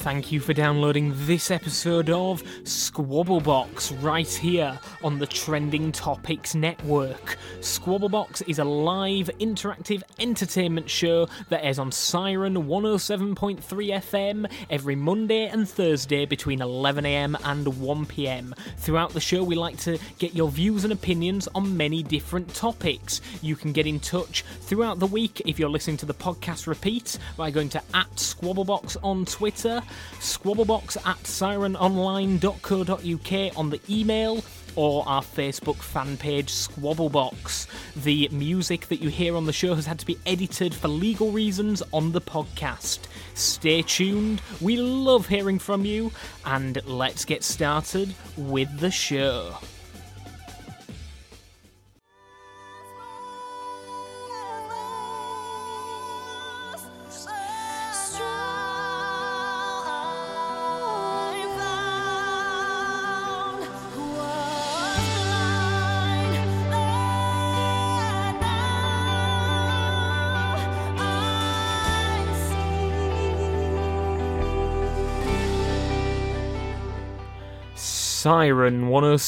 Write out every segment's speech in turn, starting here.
Thank you for downloading this episode of Squabblebox right here on the Trending Topics Network. Squabblebox is a live, interactive entertainment show that airs on Siren 107.3 FM every Monday and Thursday between 11am and 1pm. Throughout the show, we like to get your views and opinions on many different topics. You can get in touch throughout the week if you're listening to the podcast repeat by going to @Squabblebox on Twitter, squabblebox@sirenonline.co.uk on the email, or our Facebook fan page, Squabblebox. The music that you hear on the show has had to be edited for legal reasons on the podcast. Stay tuned, we love hearing from you, and let's get started with the show. Siren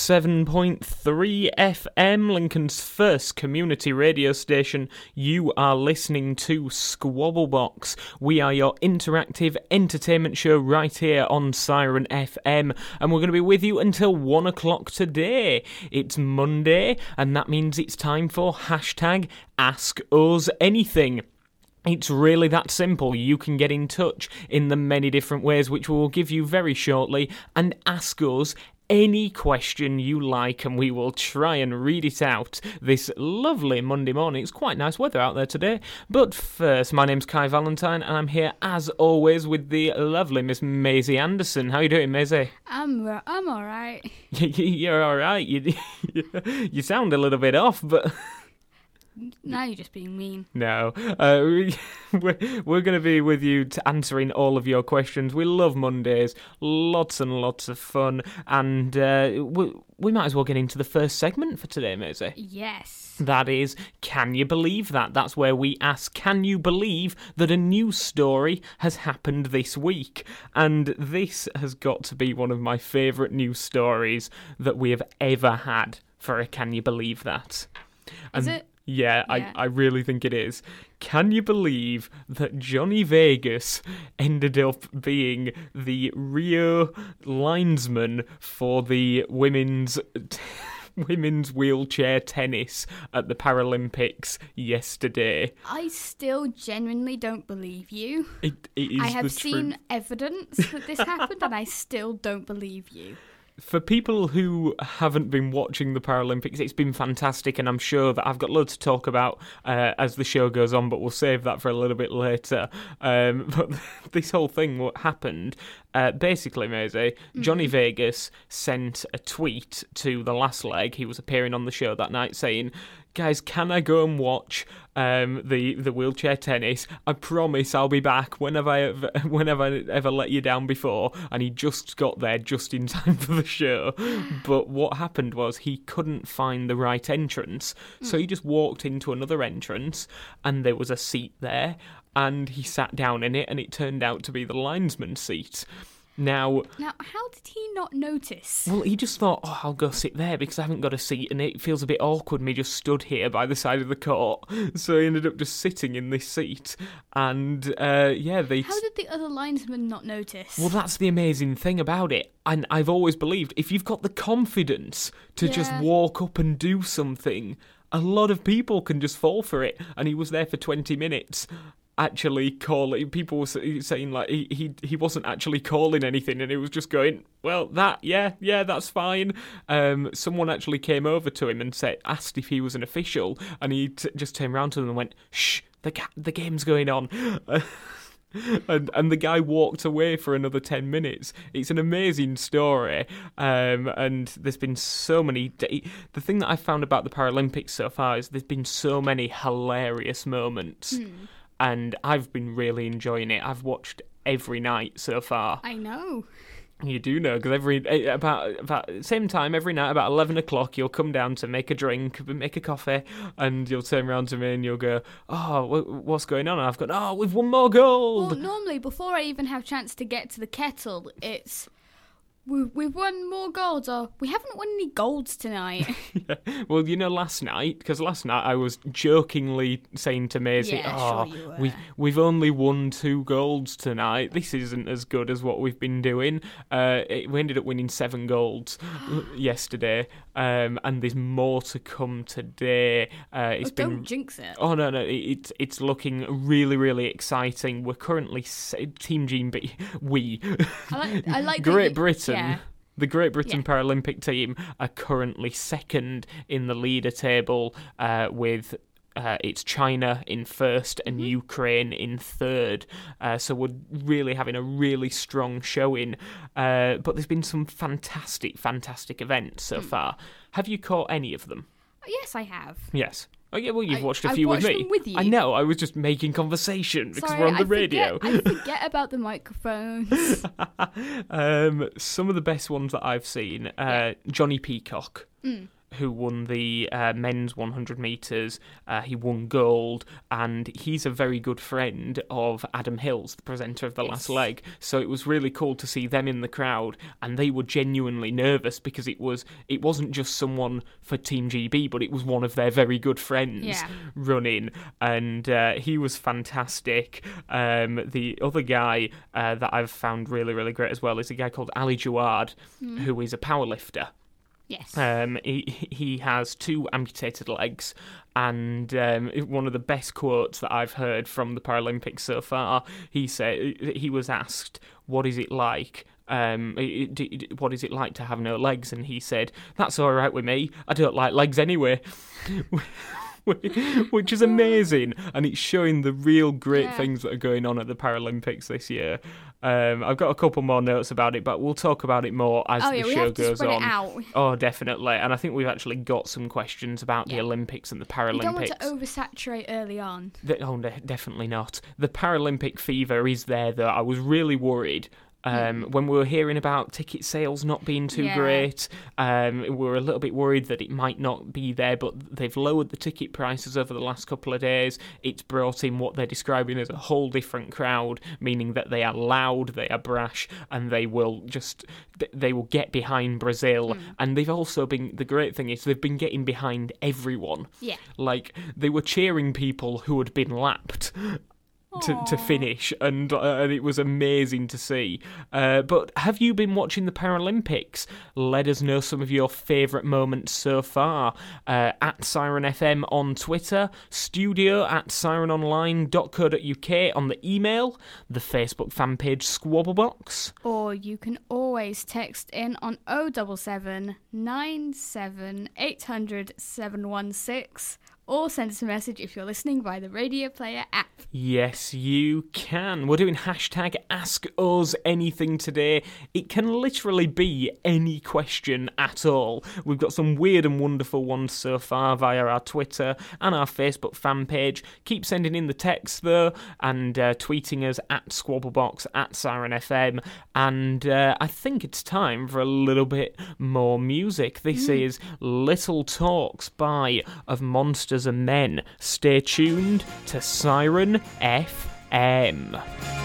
107.3 FM, Lincoln's first community radio station. You are listening to Squabblebox. We are your interactive entertainment show right here on Siren FM, and we're going to be with you until 1 o'clock today. It's Monday, and that means it's time for hashtag Ask Us Anything. It's really that simple. You can get in touch in the many different ways which we will give you very shortly and ask us any question you like, and we will try and read it out this lovely Monday morning. It's quite nice weather out there today. But first, my name's Kai Valentine, and I'm here as always with the lovely Miss Maisie Anderson. How you doing, Maisie? I'm all right. You're all right. You sound a little bit off, but now you're just being mean. No. We're going to be with you answering all of your questions. We love Mondays. Lots and lots of fun. And we might as well get into the first segment for today, Maisie. Yes. That is, Can You Believe That? That's where we ask, can you believe that a news story has happened this week? And this has got to be one of my favourite news stories that we have ever had for a Can You Believe That? Is it? Yeah, I really think it is. Can you believe that Johnny Vegas ended up being the Rio linesman for the women's wheelchair tennis at the Paralympics yesterday? I still genuinely don't believe you. It is I have the seen truth. evidence that this happened, and I still don't believe you. For people who haven't been watching the Paralympics, it's been fantastic, and I'm sure that I've got loads to talk about as the show goes on, but we'll save that for a little bit later. But this whole thing, what happened, basically, Maisie, Johnny Vegas sent a tweet to the last leg. He was appearing on the show that night saying, guys, can I go and watch the wheelchair tennis? I promise I'll be back whenever I ever let you down before. And he just got there just in time for the show. But what happened was he couldn't find the right entrance. So he just walked into another entrance and there was a seat there. And he sat down in it, and it turned out to be the linesman's seat. Now, how did he not notice? Well, he just thought, I'll go sit there because I haven't got a seat and it feels a bit awkward me just stood here by the side of the court. So he ended up just sitting in this seat. And, How did the other linesman not notice? Well, that's the amazing thing about it. And I've always believed, if you've got the confidence to just walk up and do something, a lot of people can just fall for it. And he was there for 20 minutes. Actually calling, people were saying like he wasn't actually calling anything, and he was just going, well, that's fine. Someone actually came over to him and asked if he was an official, and he just turned around to them and went, shh, the game's going on. And the guy walked away for another 10 minutes. It's an amazing story, and there's been so many. The thing that I've found about the Paralympics so far is there's been so many hilarious moments. And I've been really enjoying it. I've watched every night so far. I know. You do know, because about the same time every night, about 11 o'clock, you'll come down to make a drink, make a coffee, and you'll turn around to me and you'll go, "Oh, what's going on?" And I've gone, "Oh, we've won more gold." Well, normally, before I even have a chance to get to the kettle, it's... We've won more golds, or we haven't won any golds tonight. Yeah. Well, last night I was jokingly saying to Maisie, Yeah, sure you were. we've only won 2 golds tonight. This isn't as good as what we've been doing. We ended up winning 7 golds yesterday, and there's more to come today. Don't jinx it. Oh no, it's looking really, really exciting. We're currently Team GB. I like Great Britain. Yeah. The Great Britain Paralympic team are currently second in the leader table, with it's China in first and Ukraine in third. So we're really having a really strong showing. But there's been some fantastic events so far. Have you caught any of them? Yes, I have. Yes. Oh yeah, well you've watched a I've few with watched me. them with you. I know, I was just making conversation because Sorry, we're on the radio. I forget about the microphones. Some of the best ones that I've seen, Johnny Peacock, who won the men's 100 metres. He won gold, and he's a very good friend of Adam Hills, the presenter of The Last Leg. So it was really cool to see them in the crowd, and they were genuinely nervous because it wasn't just someone for Team GB, but it was one of their very good friends running, and he was fantastic. The other guy that I've found really, really great as well is a guy called Ali Jawad, who is a powerlifter. Yes. He has 2 amputated legs, and one of the best quotes that I've heard from the Paralympics so far, he said, he was asked, "What is it like? What is it like to have no legs?" And he said, "That's all right with me. I don't like legs anyway." Which is amazing, and it's showing the real great things that are going on at the Paralympics this year. I've got a couple more notes about it, but we'll talk about it more as the show goes on. It out. Oh, definitely. And I think we've actually got some questions about the Olympics and the Paralympics. You don't want to oversaturate early on. Definitely not. The Paralympic fever is there, though. I was really worried. When we were hearing about ticket sales not being too great, we were a little bit worried that it might not be there, but they've lowered the ticket prices over the last couple of days. It's brought in what they're describing as a whole different crowd, meaning that they are loud, they are brash, and they will get behind Brazil. And they've also been, the great thing is they've been getting behind everyone. Yeah. Like, they were cheering people who had been lapped to finish, and it was amazing to see. But have you been watching the Paralympics? Let us know some of your favourite moments so far. At Siren FM on Twitter, studio@sirenonline.co.uk on the email, the Facebook fan page Squabblebox. Or you can always text in on 077 97 800 716. Or send us a message if you're listening by the Radio Player app. Yes, you can. We're doing hashtag Ask Us Anything today. It can literally be any question at all. We've got some weird and wonderful ones so far via our Twitter and our Facebook fan page. Keep sending in the text though, and tweeting us at Squabblebox, at Siren FM. And I think it's time for a little bit more music. This is Little Talks by Of Monsters and Men. Stay tuned to Siren FM.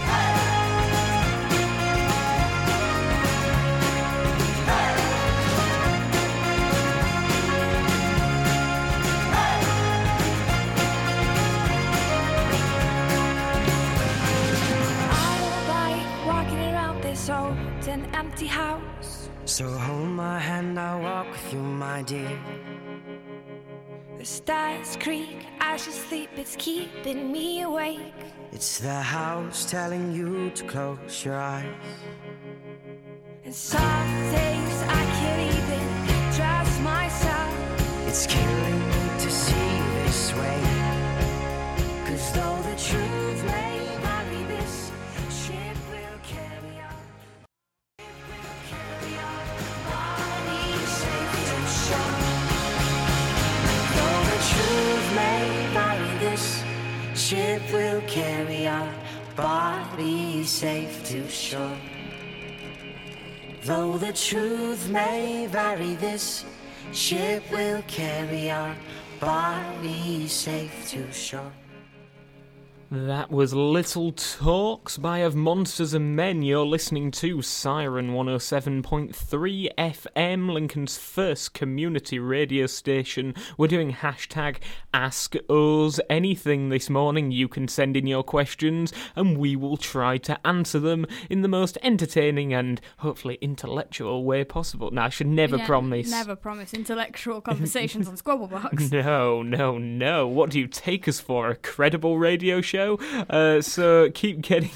An empty house. So hold my hand, I'll walk with you, my dear. The stars creak as you sleep, it's keeping me awake. It's the house telling you to close your eyes. And some days I can't even trust myself. It's killing me to see this way. 'Cause though the truth may vary, this ship will carry on. Ship will carry our bodies safe to shore. Though the truth may vary, this ship will carry our bodies safe to shore. That was Little Talks by Of Monsters and Men. You're listening to Siren 107.3 FM, Lincoln's first community radio station. We're doing hashtag Ask Us Anything this morning. You can send in your questions and we will try to answer them in the most entertaining and hopefully intellectual way possible. Now, I should never promise. Never promise intellectual conversations on Squabblebox. No. What do you take us for? A credible radio show? So keep getting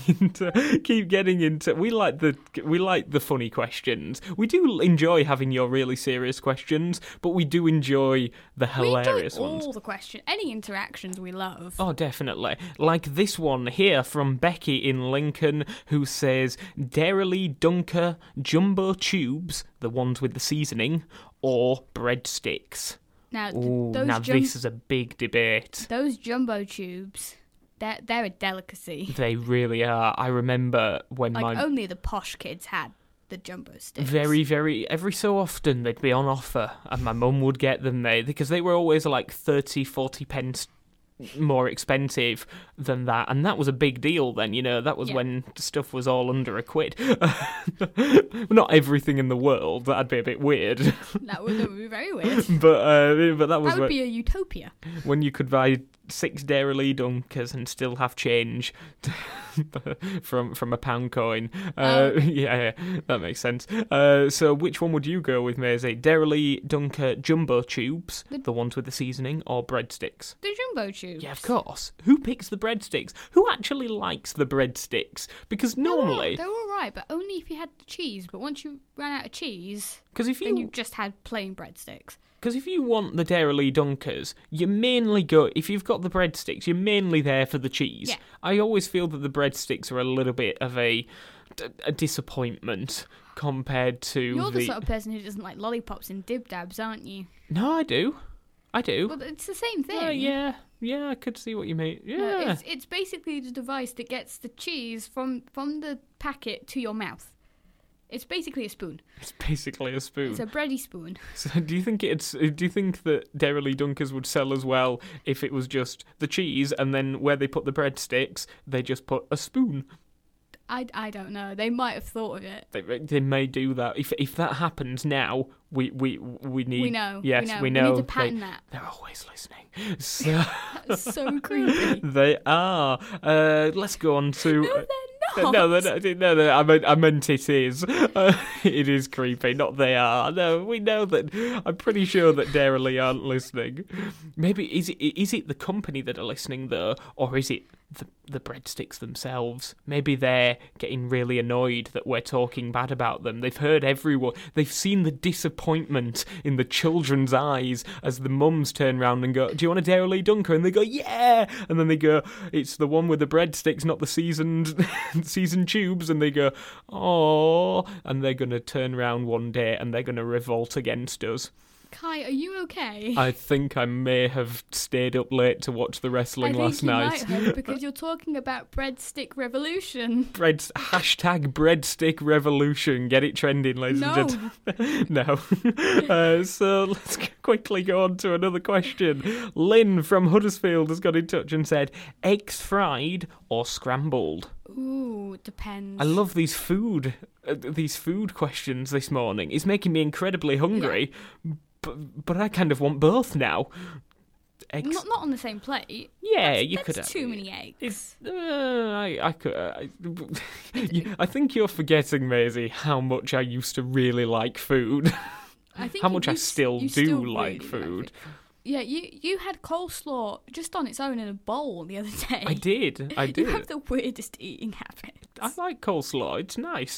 into. We like the funny questions. We do enjoy having your really serious questions, but we do enjoy the hilarious ones. All the questions, any interactions we love. Oh, definitely. Like this one here from Becky in Lincoln, who says Dairy Dunker jumbo tubes, the ones with the seasoning, or breadsticks. Now, this is a big debate. Those jumbo tubes. They're a delicacy. They really are. I remember when only the posh kids had the jumbo sticks. Very, very, every so often they'd be on offer and my mum would get them because they were always like 30, 40 pence more expensive than that, and that was a big deal then, that was when stuff was all under a quid. Not everything in the world, that'd be a bit weird. That would be very weird. but that would be a utopia. When you could buy 6 Dairy Dunkers and still have change from a pound coin. Yeah, that makes sense. So which one would you go with, Maisie? Dairy Dunker jumbo tubes, the ones with the seasoning, or breadsticks? The jumbo tubes. Yeah, of course. Who picks the breadsticks? Who actually likes the breadsticks? Because normally... They're all right, but only if you had the cheese. But once you ran out of cheese, then you just had plain breadsticks. Because if you want the Dairy Dunkers, you mainly go... If you've got the breadsticks, you're mainly there for the cheese. Yeah. I always feel that the breadsticks are a little bit of a disappointment compared to You're the sort of person who doesn't like lollipops and dib-dabs, aren't you? No, I do. Well, it's the same thing. Yeah, I could see what you mean. Yeah. It's basically the device that gets the cheese from the packet to your mouth. It's basically a spoon. It's a bready spoon. So do you think that Dairy Dunkers would sell as well if it was just the cheese and then where they put the breadsticks, they just put a spoon? I don't know. They might have thought of it. They may do that. If that happens now, we need. We know. Yes, we know. We need to patent that. They're always listening. So that's so creepy. They are. Let's go on to. No, they're not. No, I meant it is. It is creepy, not they are. No, we know that. I'm pretty sure that Dairy aren't listening. Maybe, is it the company that are listening, though, or is it the breadsticks themselves? Maybe they're getting really annoyed that we're talking bad about them. They've heard everyone. They've seen the disappointment in the children's eyes as the mums turn round and go, do you want a Dairy Dunker? And they go, yeah! And then they go, it's the one with the breadsticks, not the seasoned tubes. And they go, oh, and they're going to turn around one day and they're going to revolt against us. Kai, are you okay? I think I may have stayed up late to watch the wrestling last night. I think you might have, because you're talking about breadstick revolution. Hashtag breadstick revolution. Get it trending, ladies and gentlemen. No. So let's quickly go on to another question. Lynn from Huddersfield has got in touch and said, eggs fried or scrambled? Ooh, it depends. I love these food questions this morning. It's making me incredibly hungry. Yeah. But I kind of want both now. Eggs. Not on the same plate. Yeah, that's could. Too many eggs. I could. I think you're forgetting, Maisie, how much I used to really like food. I think how much I still do like food. Yeah, you had coleslaw just on its own in a bowl the other day. I did. You have the weirdest eating habits. I like coleslaw. It's nice.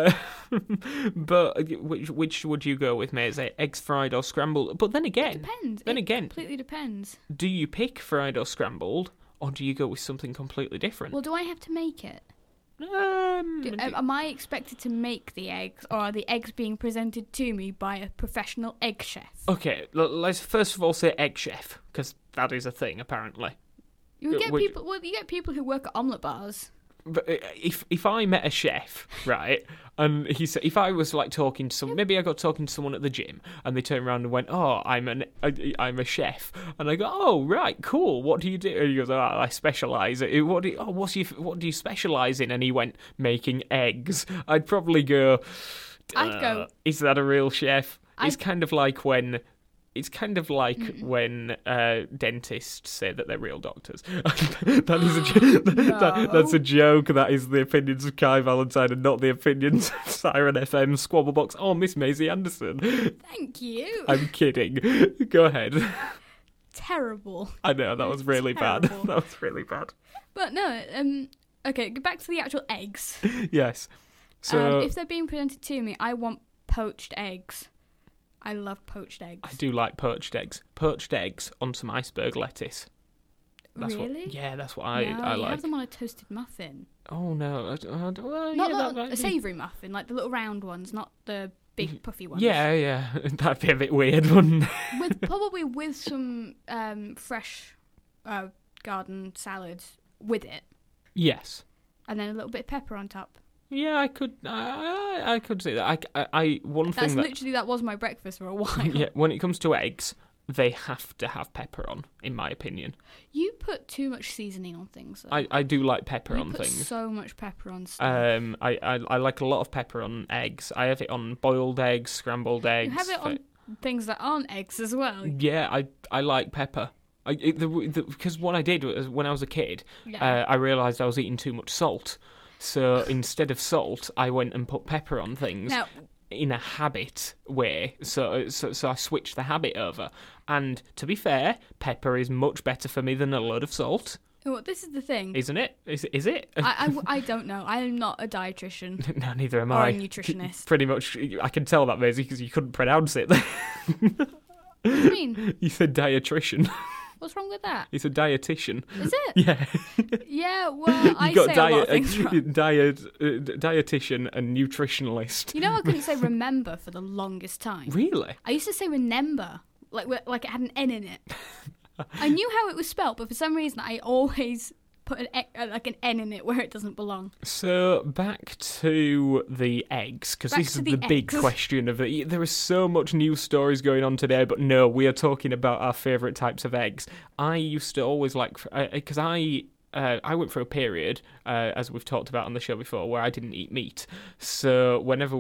But which would you go with, Maisie? Eggs fried or scrambled? But then again... It depends. Completely depends. Do you pick fried or scrambled, or do you go with something completely different? Well, do I have to make it? Am I expected to make the eggs, or are the eggs being presented to me by a professional egg chef? Okay, let's first of all say egg chef, because that is a thing, apparently. You get people who work at omelette bars. But if I met a chef, right, and he said, if I was like talking to maybe I got talking to someone at the gym, and they turned around and went, "Oh, I'm a chef," and I go, "Oh, right, cool. What do you do?" And he goes, "Oh, I specialise. What do you specialise in?" And he went, "Making eggs." I'd probably go, I'd go, "Is that a real chef?" It's kind of like when. It's kind of like when dentists say that they're real doctors. That is that's a joke. That is the opinions of Kai Valentine and not the opinions of Siren FM Squabblebox or Miss Maisie Anderson. Thank you. I'm kidding. Go ahead. Terrible. I know, that was really bad. Terrible. That was really bad. But no, okay, go back to the actual eggs. Yes. So if they're being presented to me, I want poached eggs. I love poached eggs. I do like poached eggs. Poached eggs on some iceberg lettuce. Really? That's what No, I you like. have them on a toasted muffin. Oh no! Not a savoury muffin, like the little round ones, not the big puffy ones. Yeah, that'd be a bit weird, wouldn't it? Probably with some fresh garden salad with it. Yes. And then a little bit of pepper on top. Yeah, I could see that. That was my breakfast for a while. Yeah, when it comes to eggs, they have to have pepper on, in my opinion. You put too much seasoning on things, though. I do like pepper on You things. put so much pepper on stuff. I like a lot of pepper on eggs. I have it on boiled eggs, scrambled eggs. You have it on things that aren't eggs as well. Yeah, I like pepper. Because what I did was, when I was a kid, Yeah. I realised I was eating too much salt. So instead of salt, I went and put pepper on things. Now, in a habit way, so I switched the habit over. And to be fair, pepper is much better for me than a load of salt. well, this is the thing. Isn't it? Is it? I don't know. I am not a dietitian No, neither am or I. a nutritionist. Pretty much, I can tell that, Maisie, because you couldn't pronounce it. What do you mean? You said dietitian. What's wrong with that? It's a dietitian. Is it? Yeah. Yeah, well, I You got say a lot of things wrong. dietitian and nutritionalist. You know, I couldn't say remember for the longest time. Really? I used to say remember, like it had an N in it. I knew how it was spelt, but for some reason I always put an N in it where it doesn't belong. So back to the eggs, because this is the big question of it. There is so much news stories going on today, but no, we are talking about our favourite types of eggs. I used to always like, because I went through a period, as we've talked about on the show before, where I didn't eat meat. So whenever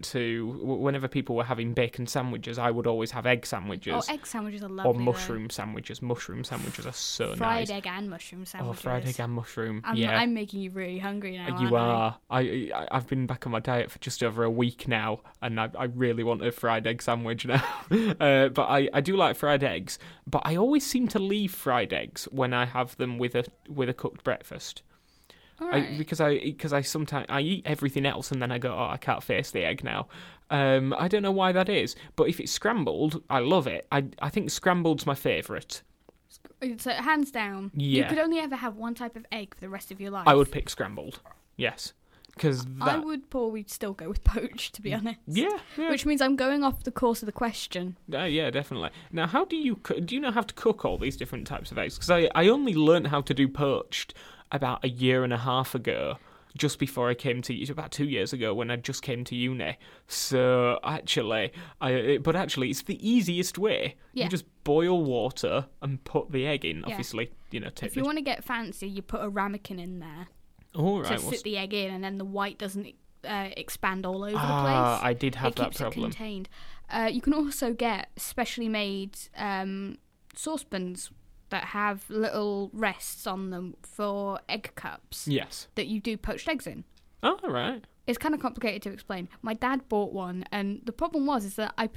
people were having bacon sandwiches, I would always have egg sandwiches. Oh, egg sandwiches are lovely. Or mushroom sandwiches. Mushroom sandwiches are so nice. Fried egg and mushroom sandwiches. Oh, fried egg and mushroom. I'm making you really hungry now. You aren't are. I've been back on my diet for just over a week now, and I really want a fried egg sandwich now. But I do like fried eggs, but I always seem to leave fried eggs when I have them with a cooked breakfast. Right. Because I sometimes I eat everything else and then I go, oh, I can't face the egg now. I don't know why that is, but if it's scrambled, I love it. I think scrambled's my favourite. So hands down, Yeah. you could only ever have one type of egg for the rest of your life. I would pick scrambled. Yes. Because I would probably still go with poached, to be honest. Yeah. Which means I'm going off the course of the question. Yeah, definitely. Now, how do you know how to cook all these different types of eggs? Because I only learnt how to do poached about a year and a half ago, just before I came to, about 2 years ago when I just came to uni. So actually, it's the easiest way. Yeah. You just boil water and put the egg in. Yeah. Obviously, If you want to get fancy, you put a ramekin in there. All right. To sit the egg in, and then the white doesn't expand all over the place. I did have that keeps problem. It contained. You can also get specially made saucepans that have little rests on them for egg cups. Yes. That you do poached eggs in. Oh, right. It's kind of complicated to explain. My dad bought one, and the problem is that I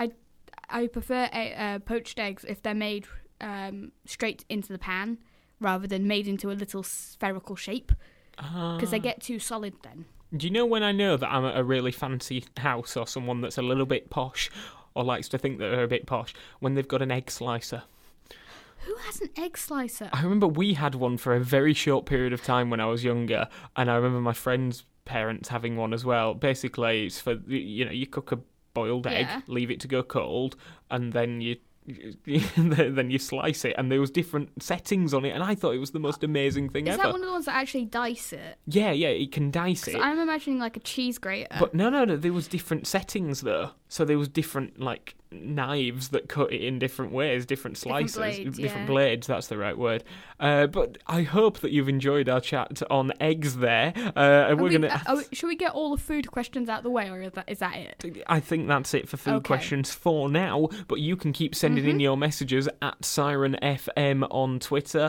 prefer poached eggs if they're made straight into the pan rather than made into a little spherical shape. Because they get too solid then. Do you know when I know that I'm at a really fancy house or someone that's a little bit posh or likes to think that they're a bit posh? When they've got an egg slicer. Who has an egg slicer? I remember we had one for a very short period of time when I was younger, and I remember my friend's parents having one as well. Basically, it's for, you cook a boiled egg, leave it to go cold, and then you then you slice it, and there was different settings on it, and I thought it was the most amazing thing Is ever. that one of the ones that actually dice it? Yeah, it can dice it. I'm imagining like a cheese grater. But no, there was different settings though. So there was different like knives that cut it in different ways, different slices, different blades. That's the right word. But I hope that you've enjoyed our chat on eggs there. Should we get all the food questions out the way, or is that it? I think that's it for food questions for now. But you can keep sending in your messages at Siren FM on Twitter,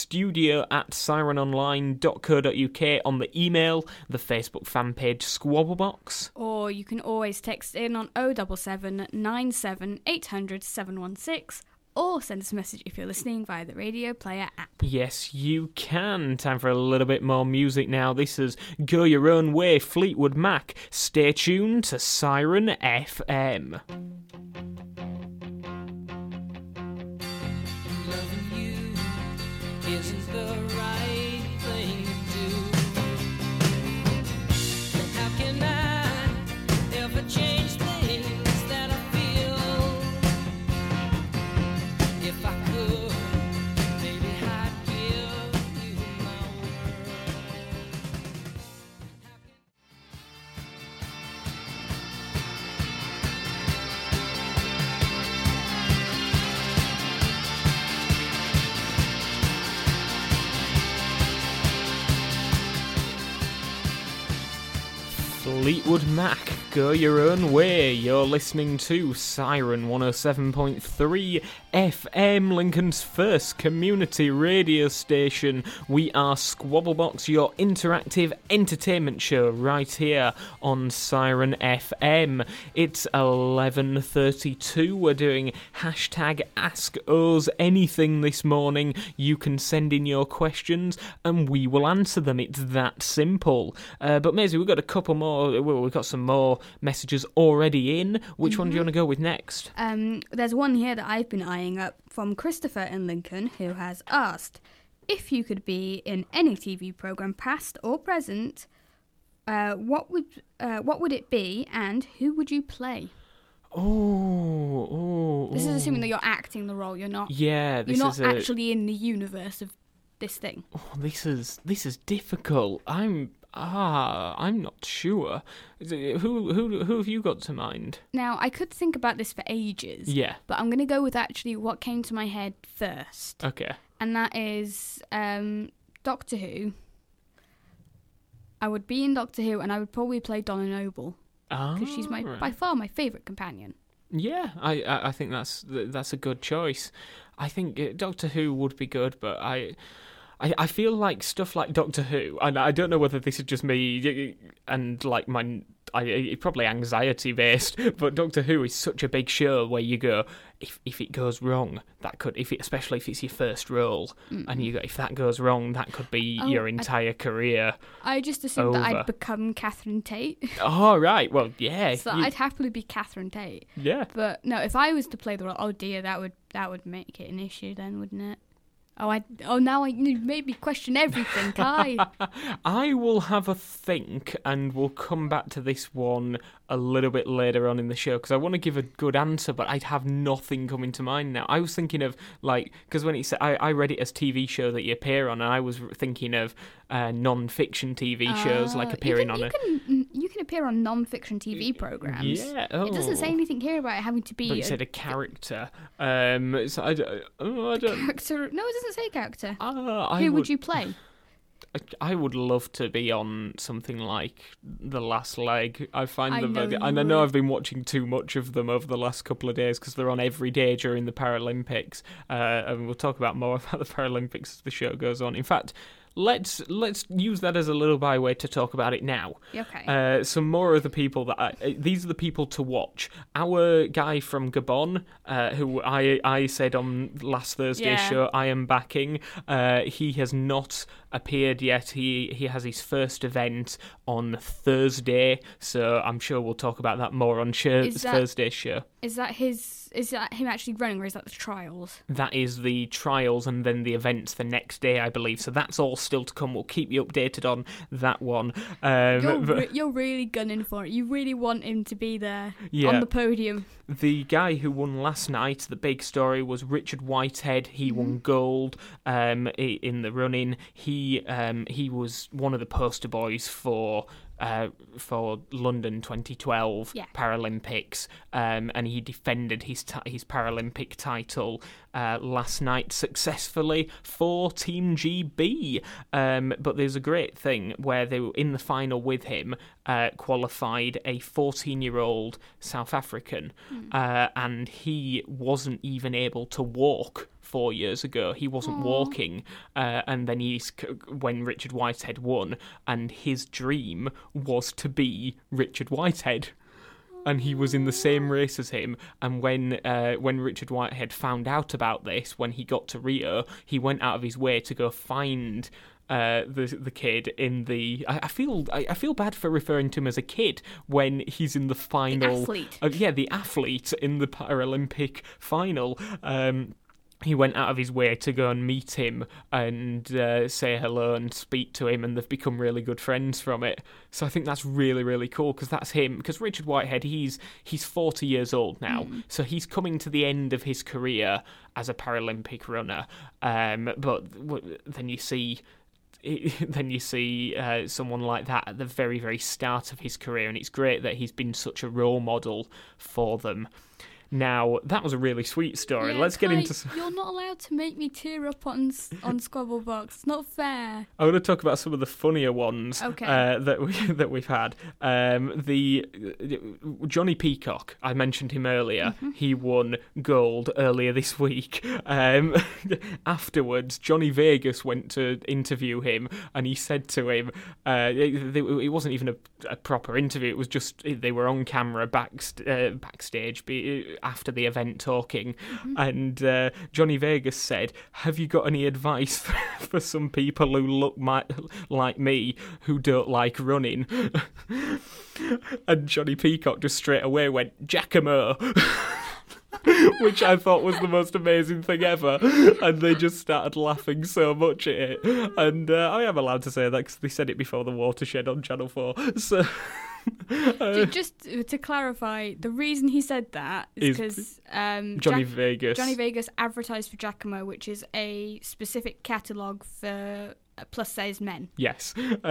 studio@sirenonline.co.uk on the email, the Facebook fan page Squabblebox. Or you can always text in on 077 97 800 716, or send us a message if you're listening via the Radio Player app. Yes, you can. Time for a little bit more music now. This is Go Your Own Way, Fleetwood Mac. Stay tuned to Siren FM. Loving you isn't the right thing to do. How can I ever change things that I feel? If I could, maybe I'd give you my Fleetwood Mac, Go Your Own Way. You're listening to Siren 107.3 FM, Lincoln's first community radio station. We are Squabblebox, your interactive entertainment show right here on Siren FM. It's 11:32. We're doing hashtag Ask Us Anything this morning. You can send in your questions and we will answer them. It's that simple. But Maisie, we've got a couple more. Well, we've got some more messages already in. Which one do you want to go with next? There's one here that I've been eyeing up from Christopher in Lincoln, who has asked, if you could be in any TV programme, past or present, what would it be, and who would you play? This is assuming that you're acting the role. You're not. Yeah, you're not actually in the universe of this thing. Oh, this is difficult. I'm not sure. Who have you got to mind? Now, I could think about this for ages. Yeah. But I'm going to go with actually what came to my head first. Okay. And that is Doctor Who. I would be in Doctor Who, and I would probably play Donna Noble. Because she's by far my favourite companion. Yeah, I think that's a good choice. I think Doctor Who would be good, but I feel like stuff like Doctor Who, and I don't know whether this is just me and like it's probably anxiety based, but Doctor Who is such a big show where you go, if it goes wrong, that could, especially if it's your first role, and you go, if that goes wrong, that could be your entire career. I just assumed over. that I'd become Catherine Tate. Oh, right, well, yeah. So I'd happily be Catherine Tate. Yeah. But no, if I was to play the role, oh dear, that would make it an issue then, wouldn't it? Now I made me question everything, Kai. I will have a think, and we'll come back to this one a little bit later on in the show, because I want to give a good answer, but I'd have nothing coming to mind now. I was thinking of, because when it said, I read it as TV show that you appear on, and I was thinking of non-fiction TV shows, like appearing You can appear on non-fiction TV programs. Yeah. It doesn't say anything here about having to be. But it said a character. So I don't. Character? No, it doesn't say character. Who would you play? I would love to be on something like The Last Leg. I find them, and I know I've been watching too much of them over the last couple of days because they're on every day during the Paralympics. And we'll talk about more about the Paralympics as the show goes on. In fact, let's use that as a little byway to talk about it now. Okay. Some more of the people these are the people to watch. Our guy from Gabon, who I said on last Thursday's show, I am backing. He has not appeared yet. He has his first event on Thursday, so I'm sure we'll talk about that more on Thursday's show. Is that his is that him actually running, or is that the trials? That is the trials and then the events the next day, I believe. So that's all still to come. We'll keep you updated on that one. You're really gunning for it. You really want him to be there on the podium. The guy who won last night, the big story, was Richard Whitehead. He won gold in the running. He was one of the poster boys for London 2012 Paralympics, and he defended his Paralympic title last night successfully for Team GB. But there's a great thing where they were in the final with him, qualified a 14-year-old South African, and he wasn't even able to walk 4 years ago. He wasn't walking, and then when Richard Whitehead won, and his dream was to be Richard Whitehead. And he was in the same race as him. And when Richard Whitehead found out about this, when he got to Rio, he went out of his way to go find the kid in the. I feel bad for referring to him as a kid when he's in the final. The athlete. The athlete in the Paralympic final. He went out of his way to go and meet him and say hello and speak to him, and they've become really good friends from it. So I think that's really, really cool, because that's him. Because Richard Whitehead, he's 40 years old now, so he's coming to the end of his career as a Paralympic runner. But then you see someone like that at the very, very start of his career, and it's great that he's been such a role model for them. Now, that was a really sweet story. Yeah, Let's get into... You're not allowed to make me tear up on Squabblebox. It's not fair. I want to talk about some of the funnier ones that we've had. The Johnny Peacock, I mentioned him earlier. He won gold earlier this week. Afterwards, Johnny Vegas went to interview him, and he said to him, it wasn't even a proper interview. It was just they were on camera backstage after the event talking, and Johnny Vegas said, "Have you got any advice for some people who look like me who don't like running?" And Johnny Peacock just straight away went, "Giacomo." Which I thought was the most amazing thing ever, and they just started laughing so much at it. And I am allowed to say that because they said it before the Watershed on Channel 4. So just to clarify, the reason he said that is because Johnny Vegas advertised for Giacomo, which is a specific catalogue for plus-sized men. Yes.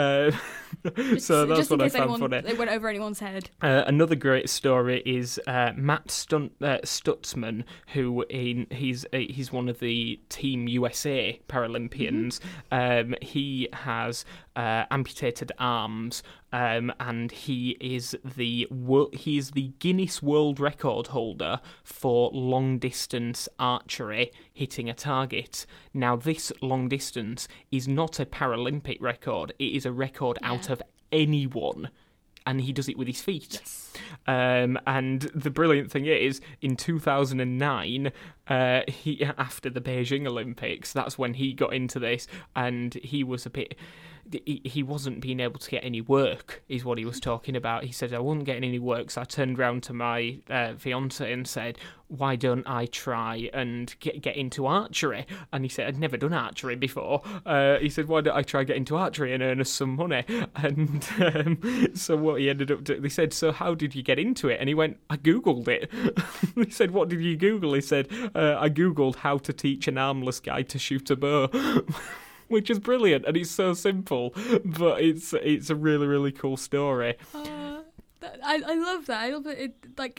So that's what I found funny. It went over anyone's head. Another great story is Matt Stutzman, who he's one of the Team USA Paralympians. He has amputated arms, and he is the Guinness World Record holder for long distance archery, hitting a target. Now, this long distance is not a Paralympic record; it is a record out of anyone. And he does it with his feet. Yes. And the brilliant thing is, in 2009, after the Beijing Olympics, that's when he got into this, and he was a bit... He wasn't being able to get any work, is what he was talking about. He said, I wasn't getting any work, so I turned round to my fiancée and said, why don't I try and get into archery? And he said, I'd never done archery before. He said, why don't I try get into archery and earn us some money? And so what he ended up doing, they said, so how did you get into it? And he went, I Googled it. He said, what did you Google? He said, I Googled how to teach an armless guy to shoot a bow. Which is brilliant, and it's so simple, but it's a really, really cool story. I love that. I love it.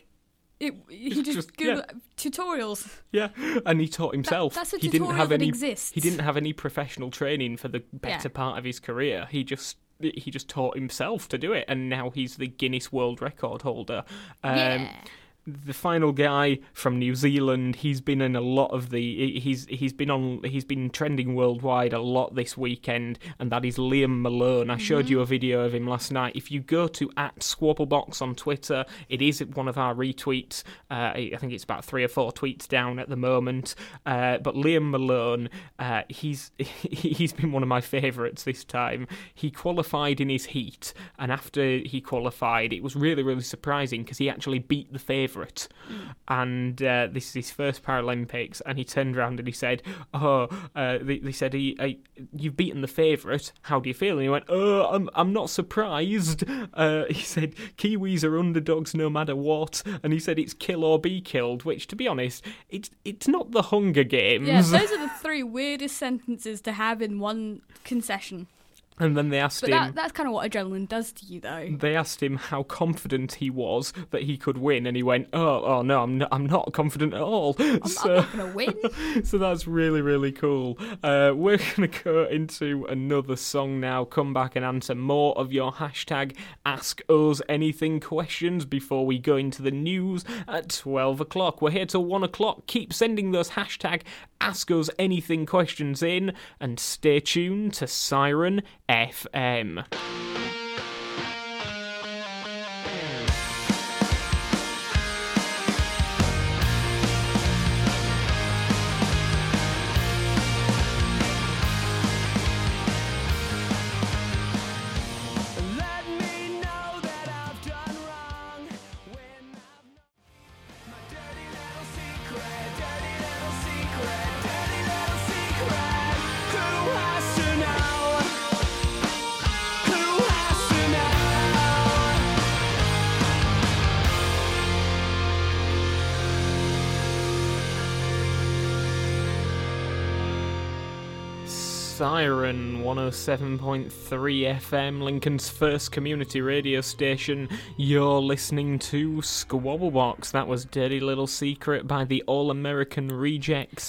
He just Googled tutorials. Yeah, and he taught himself. That's a tutorial that exists. He didn't have any professional training for the better part of his career. He just taught himself to do it, and now he's the Guinness World Record holder. The final guy from New Zealand, he's been in a lot of he's been trending worldwide a lot this weekend, and that is Liam Malone. I showed you a video of him last night. If you go to @Squabblebox on Twitter, it is one of our retweets. I think it's about 3 or 4 tweets down at the moment. But Liam Malone, he's been one of my favourites this time. He qualified in his heat, and after he qualified, it was really, really surprising because he actually beat the favourite favourite. And this is his first Paralympics, and he turned around and he said, they said, you've beaten the favourite, how do you feel? And he went, I'm not surprised. He said, Kiwis are underdogs no matter what, and he said it's kill or be killed, which, to be honest, it's not the Hunger Games. Yeah, those are the three weirdest sentences to have in one concession. And then they asked But him... that's kind of what adrenaline does to you, though. They asked him how confident he was that he could win, and he went, "Oh no, I'm not confident at all." I'm not going to win. So that's really, really cool. We're going to go into another song now, come back and answer more of your hashtag Ask Us Anything questions before we go into the news at 12 o'clock. We're here till 1 o'clock. Keep sending those hashtag Ask Us Anything questions in, and stay tuned to Siren FM. Let me know that I've done wrong when I've my dirty little secret, dirty little secret, dirty little secret. Who has to know? Who has to Siren 107.3 FM, Lincoln's first community radio station. You're listening to Squabblebox. That was Dirty Little Secret by the All-American Rejects.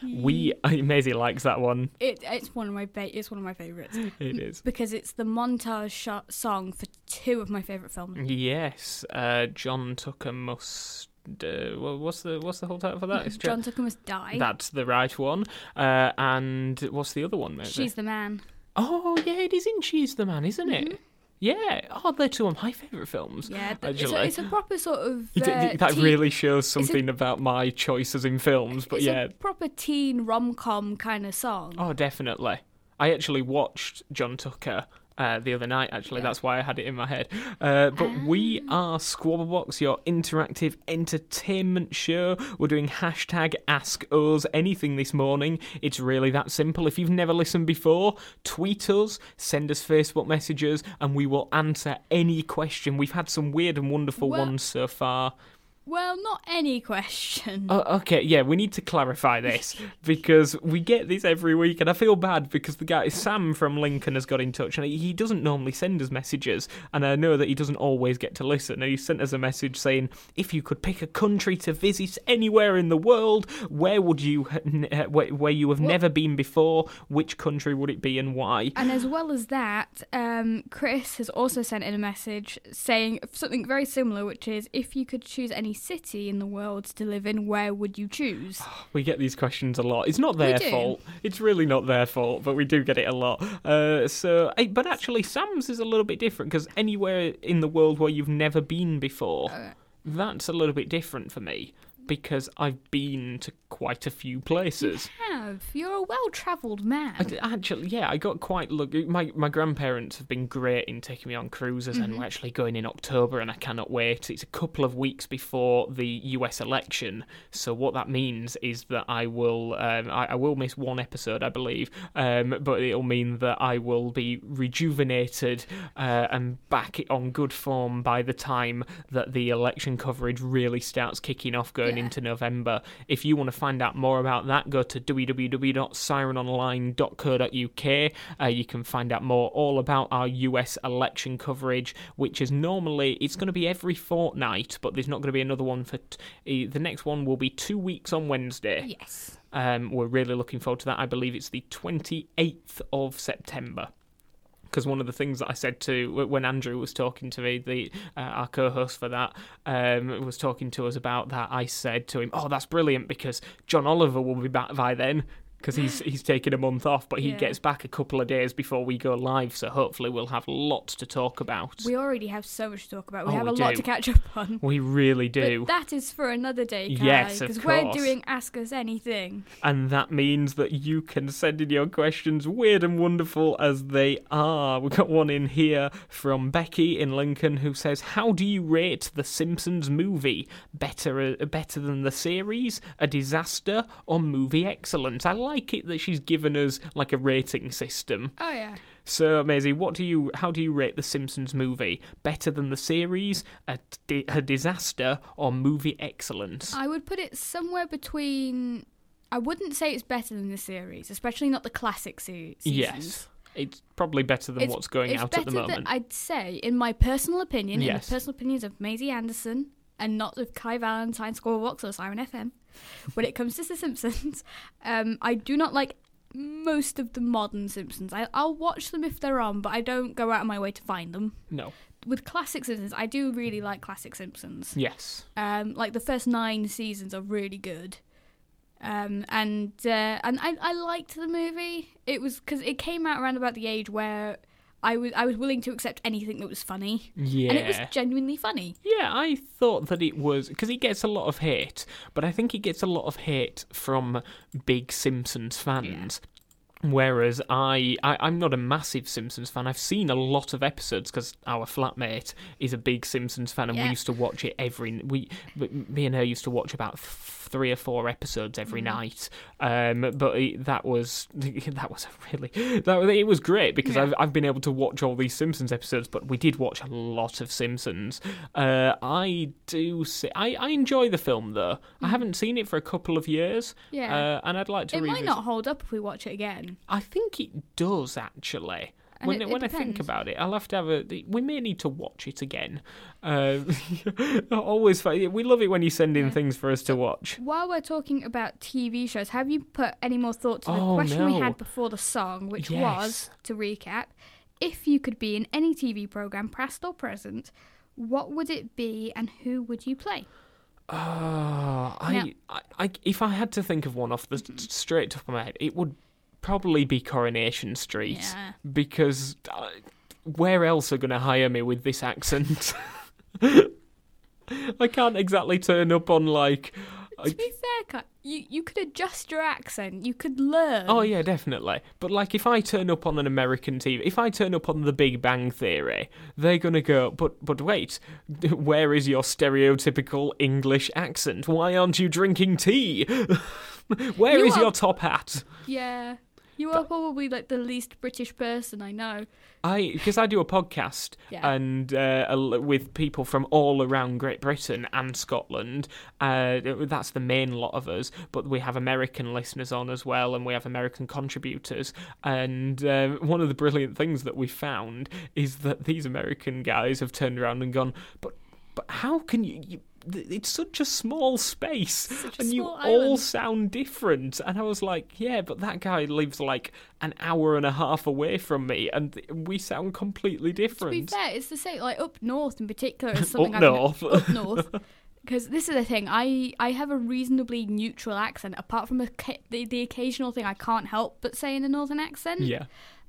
Maisie likes that one. It's one of my favourites. It is. Because it's the montage song for two of my favourite films. Yes, John Tucker must... what's the whole title for that? It's John Tucker Must Die. That's the right one. And what's the other one, mate? She's the Man. Oh, yeah, it is in She's the Man, isn't it? Yeah. Oh, they're two of my favourite films. Yeah, actually. it's a proper sort of... that really shows something about my choices in films, but it's yeah. a proper teen rom-com kind of song. Oh, definitely. I actually watched John Tucker the other night, actually. That's why I had it in my head. But we are Squabblebox, your interactive entertainment show. We're doing hashtag Ask Us Anything this morning. It's really that simple. If you've never listened before, tweet us, send us Facebook messages, and we will answer any question. We've had some weird and wonderful ones so far. Well, not any question. Okay, yeah, we need to clarify this because we get this every week, and I feel bad because the guy, Sam from Lincoln, has got in touch, and he doesn't normally send us messages, and I know that he doesn't always get to listen, and he sent us a message saying, if you could pick a country to visit anywhere in the world, where would you, where you have never been before, which country would it be and why? And as well as that, Chris has also sent in a message saying something very similar, which is, if you could choose any city in the world to live in, where would you choose? We get these questions a lot. It's not their fault. It's really not their fault, but we do get it a lot. But actually, Sam's is a little bit different because anywhere in the world where you've never been before, that's a little bit different for me because I've been to quite a few places. You have. You're a well-travelled man. Actually, yeah, I got quite... My grandparents have been great in taking me on cruises, and we're actually going in October, and I cannot wait. It's a couple of weeks before the US election, so what that means is that I will I will miss one episode, I believe, but it'll mean that I will be rejuvenated and back on good form by the time that the election coverage really starts kicking off going into November. If you want to find out more about that, go to www.sirenonline.co.uk. You can find out more all about our US election coverage, which is normally, it's going to be every fortnight, but there's not going to be another one for... the next one will be 2 weeks on Wednesday. Yes. We're really looking forward to that. I believe it's the 28th of September. Because one of the things that I said to when Andrew was talking to me, our co-host for that, was talking to us about that, I said to him, "Oh, that's brilliant because John Oliver will be back by then." because he's taken a month off, but he Yeah. gets back a couple of days before we go live, so hopefully we'll have lots to talk about. We already have so much to talk about. We Oh, have we a lot do. to catch up on. We really do. But that is for another day, Kai. Yes, of Because we're course. doing Ask Us Anything. And that means that you can send in your questions, weird and wonderful as they are. We've got one in here from Becky in Lincoln who says, how do you rate The Simpsons movie? Better than the series? A disaster? Or movie excellence? I like it that she's given us like a rating system. Oh, yeah. So, Maisie, how do you rate The Simpsons movie? Better than the series? A disaster? Or movie excellence? I would put it somewhere between... I wouldn't say it's better than the series, especially not the classic seasons. Yes. It's probably better than what's going out at the moment. Than, I'd say, in my personal opinion, in Yes. the personal opinions of Maisie Anderson, and not of Kai Valentine, Scorebox, or Siren FM, when it comes to The Simpsons, I do not like most of the modern Simpsons. I'll watch them if they're on, but I don't go out of my way to find them. No. With classic Simpsons, I do really like classic Simpsons. Yes. Like the first 9 seasons are really good. And I liked the movie. It was because it came out around about the age where I was willing to accept anything that was funny. Yeah. And it was genuinely funny. Yeah, I thought that it was... Because he gets a lot of hate, but I think he gets a lot of hate from big Simpsons fans. Whereas I'm not a massive Simpsons fan. I've seen a lot of episodes because our flatmate is a big Simpsons fan, and we Yeah. used to watch it me and her used to watch about 3 or 4 episodes every night. But that was it was great because Yeah. I've been able to watch all these Simpsons episodes, but we did watch a lot of Simpsons. I enjoy the film though. I haven't seen it for a couple of years. Yeah. And I'd like to It revisit. might not hold up if we watch it again. I think it does actually. And When it I think depends. about it, I'll have to have we may need to watch it again. Always fun. We love it when you send in things for us to watch. While we're talking about TV shows, have you put any more thought to the Oh, question we no. had before the song, which Yes. was, to recap, if you could be in any TV program, past or present, what would it be and who would you play? I if I had to think of one off the straight top of my head, it would probably be Coronation Street. Yeah. Because where else are going to hire me with this accent? I can't exactly turn up on like... To be fair, Kat, you could adjust your accent. You could learn. Oh yeah, definitely. But like, if I turn up on an American TV, if I turn up on The Big Bang Theory, they're gonna go, but wait, where is your stereotypical English accent? Why aren't you drinking tea? Where You is are- your top hat? Yeah. You are probably like the least British person I know. Because I do a podcast Yeah. and with people from all around Great Britain and Scotland. That's the main lot of us, but we have American listeners on as well, and we have American contributors. And one of the brilliant things that we found is that these American guys have turned around and gone, but how can you it's such a small space, Such a and you small all island. sound different. And I was like, yeah, but that guy lives like an hour and a half away from me, and we sound completely To be different. fair, it's the same. Like up north in particular is something Up I've north. up north. Because this is the thing, I have a reasonably neutral accent, apart from the occasional thing I can't help but say in a northern accent. Yeah.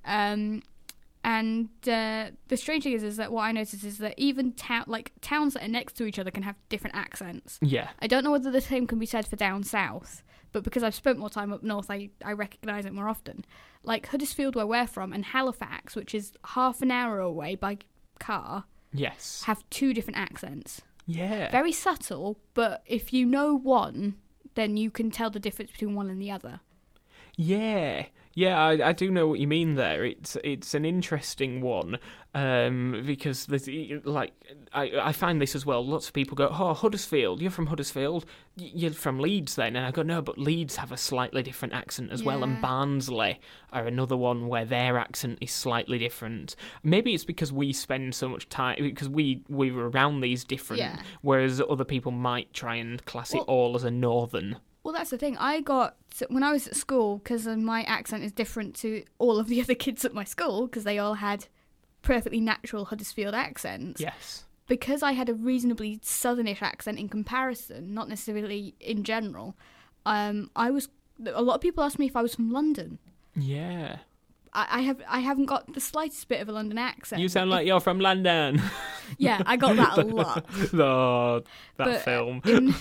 And the strange thing is that what I noticed is that even towns that are next to each other can have different accents. Yeah. I don't know whether the same can be said for down south, but because I've spent more time up north, I recognise it more often. Like Huddersfield, where we're from, and Halifax, which is half an hour away by car, Yes. have 2 different accents. Yeah. Very subtle, but if you know one, then you can tell the difference between one and the other. Yeah. Yeah, I do know what you mean there. It's an interesting one because there's like I find this as well. Lots of people go, "Oh, Huddersfield, you're from Huddersfield, you're from Leeds then," and I go, "No, but Leeds have a slightly different accent as well, and Yeah. Barnsley are another one where their accent is slightly different. Maybe it's because we spend so much time because we were around these different, Yeah. whereas other people might try and class it Well- all as a northern." Well, that's the thing. When I was at school, because my accent is different to all of the other kids at my school, because they all had perfectly natural Huddersfield accents. Yes. Because I had a reasonably southernish accent in comparison, not necessarily in general, I was a lot of people ask me if I was from London. Yeah. I haven't got the slightest bit of a London accent. You sound like you're from London. Yeah, I got that a lot. Oh, that But, film.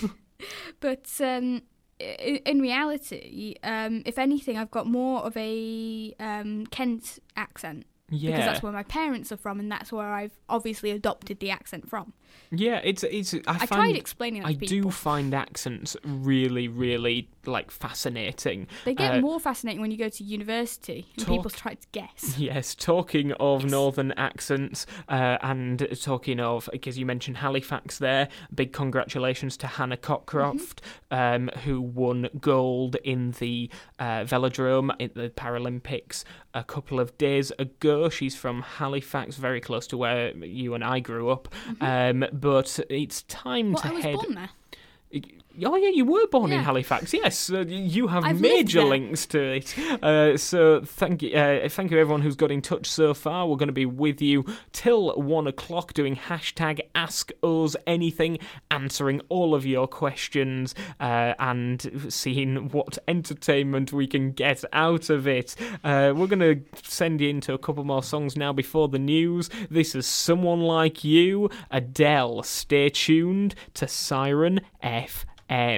In reality, if anything, I've got more of a Kent accent. Yeah. Because that's where my parents are from, and that's where I've obviously adopted the accent from. Yeah, it's. I tried explaining that to I people. do find accents really, really fascinating. They get more fascinating when you go to university and people try to guess. Yes, talking of northern accents, and talking of, because you mentioned Halifax there, big congratulations to Hannah Cockcroft, who won gold in the velodrome at the Paralympics a couple of days ago. She's from Halifax, very close to where you and I grew up. But it's time to I was head. born there. Oh yeah, you were born in Yeah. Halifax. Yes, you have I've lived major there. links to it. So thank you everyone who's got in touch so far. We're going to be with you till 1 o'clock, doing hashtag Ask Us Anything, answering all of your questions and seeing what entertainment we can get out of it. We're going to send you into a couple more songs now before the news. This is Someone Like You, Adele. Stay tuned to Siren FM.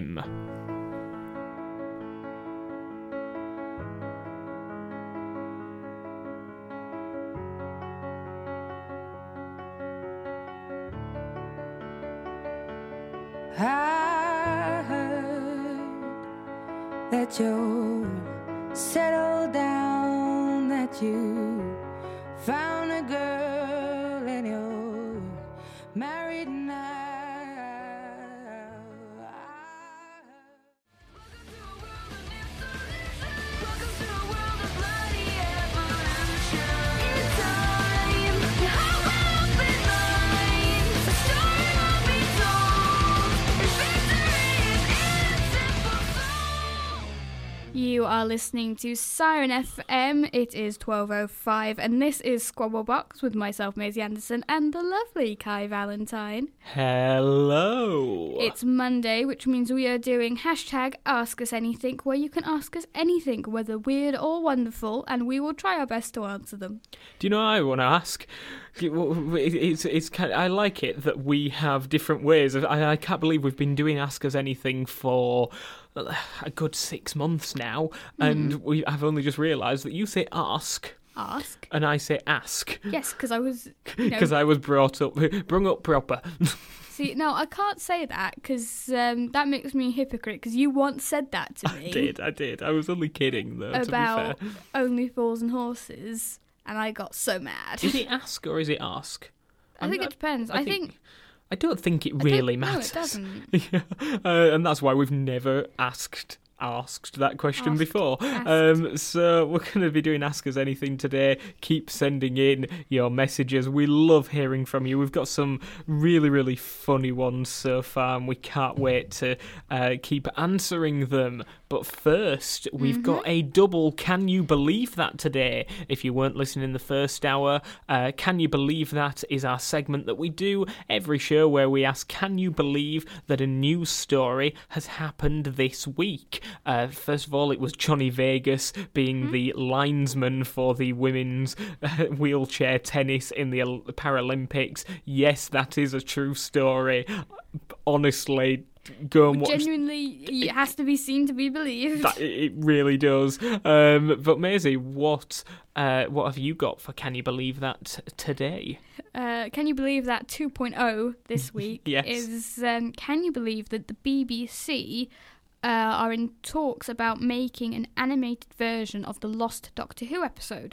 I heard that you're settled down, that you found a girl and you're married now. You are listening to Siren FM. It is 12:05, and this is Squabble Box with myself, Maisie Anderson, and the lovely Kai Valentine. Hello. It's Monday, which means we are doing hashtag Ask Us Anything, where you can ask us anything, whether weird or wonderful, and we will try our best to answer them. Do you know what I want to ask? It's kind of, I like it that we have different ways. I can't believe we've been doing Ask Us Anything for a good 6 months now, and I've only just realised that you say ask. Ask? And I say ask. Yes, because I was, Because I was brung up proper. See, no, I can't say that, because that makes me a hypocrite, because you once said that to me. I did. I was only kidding, though, about to be fair. Only Fools and Horses, and I got so mad. Is it ask or is it ask? I think it depends. I think I don't think it really no, matters. it doesn't. Yeah. And that's why we've never asked that question Asked, before. asked. So we're going to be doing Ask Us Anything today. Keep sending in your messages. We love hearing from you. We've got some really, really funny ones so far, and we can't wait to keep answering them. But first, we've got a double Can You Believe That today. If you weren't listening the first hour, Can You Believe That is our segment that we do every show where we ask, can you believe that a news story has happened this week? First of all, it was Johnny Vegas being the linesman for the women's wheelchair tennis in the Paralympics. Yes, that is a true story. Honestly, go and watch. Genuinely, it has to be seen to be believed. It really does. But Maisie, what have you got for Can You Believe That today? Can you believe that 2.0 this week Yes. is can you believe that the BBC are in talks about making an animated version of the lost Doctor Who episode?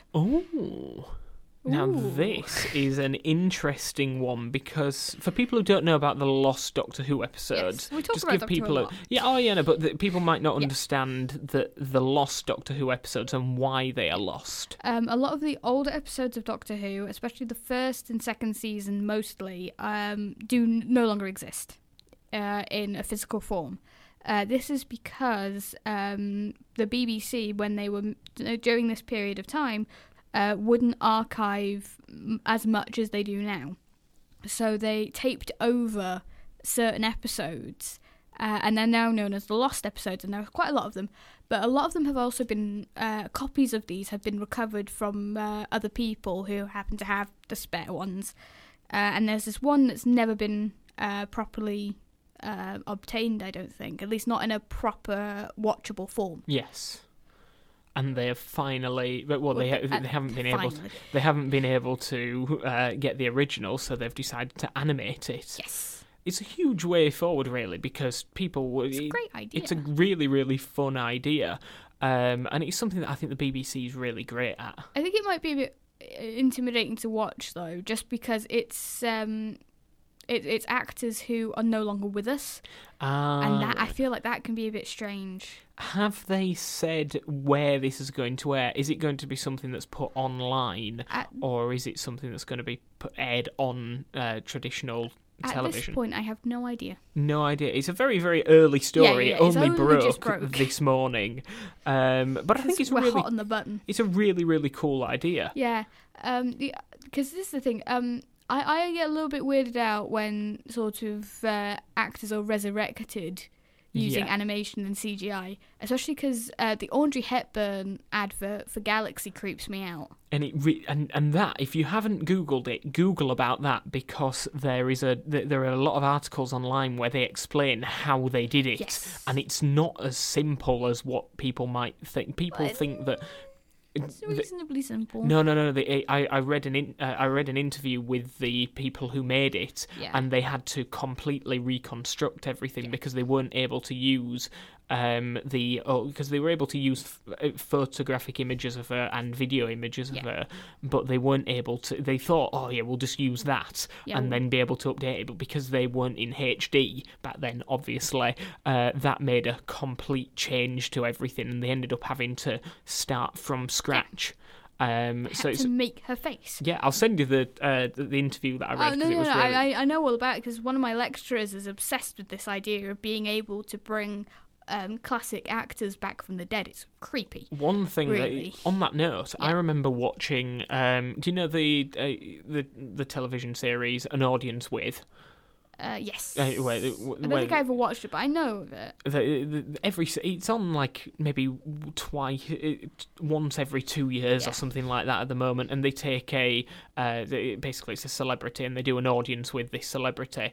Oh. Now, Ooh. this is an interesting one because for people who don't know about the Lost Doctor Who episodes, Yes, we talk just about give Doctor Who people a lot. no, but people might not Yeah. understand the Lost Doctor Who episodes and why they are lost. A lot of the older episodes of Doctor Who, especially the first and second season mostly, do no longer exist in a physical form. This is because the BBC, when they were during this period of time, wouldn't archive as much as they do now. So they taped over certain episodes and they're now known as the Lost episodes, and there are quite a lot of them. But a lot of them have also been, copies of these have been recovered from other people who happen to have the spare ones. And there's this one that's never been properly obtained, I don't think, at least not in a proper watchable form. Yes. And they have finally, well, they haven't been able to, finally. they haven't been able to get the original, so they've decided to animate it. Yes. It's a huge way forward, really, because people. It's a great idea. It's a really, really fun idea, and it's something that I think the BBC is really great at. I think it might be a bit intimidating to watch, though, just because it's actors who are no longer with us, and that I feel like that can be a bit strange. Have they said where this is going to air? Is it going to be something that's put online, or is it something that's going to be aired on traditional television? At this point, I have no idea. No idea. It's a very, very early story. Yeah, It it's only only just broke broke. this morning. But I think it's we're really, hot on the button. it's a really, really cool idea. Yeah, because this is the thing. I get a little bit weirded out when sort of actors are resurrected using Yeah. animation and CGI, especially because the Audrey Hepburn advert for Galaxy creeps me out. And and that, if you haven't Googled it, Google about that, because there are a lot of articles online where they explain how they did it, Yes. and it's not as simple as what people might think. People think that. It's reasonably simple. No. I read an interview with the people who made it, Yeah. and they had to completely reconstruct everything because they weren't able to use because they were able to use photographic images of her and video images of her, but they weren't able to. They thought, oh yeah, we'll just use that and then be able to update it, but because they weren't in HD back then, obviously, that made a complete change to everything, and they ended up having to start from scratch. Had to make her face. Yeah, I'll send you the interview that I read. Oh, no, it was really... I know all about it because one of my lecturers is obsessed with this idea of being able to bring classic actors back from the dead. It's creepy. One thing really. On that note, I remember watching. Do you know the television series An Audience With? Yes. I don't Where think I ever watched it, but I know of it. it's on like maybe once every 2 years or something like that at the moment, and they take basically it's a celebrity and they do an audience with this celebrity.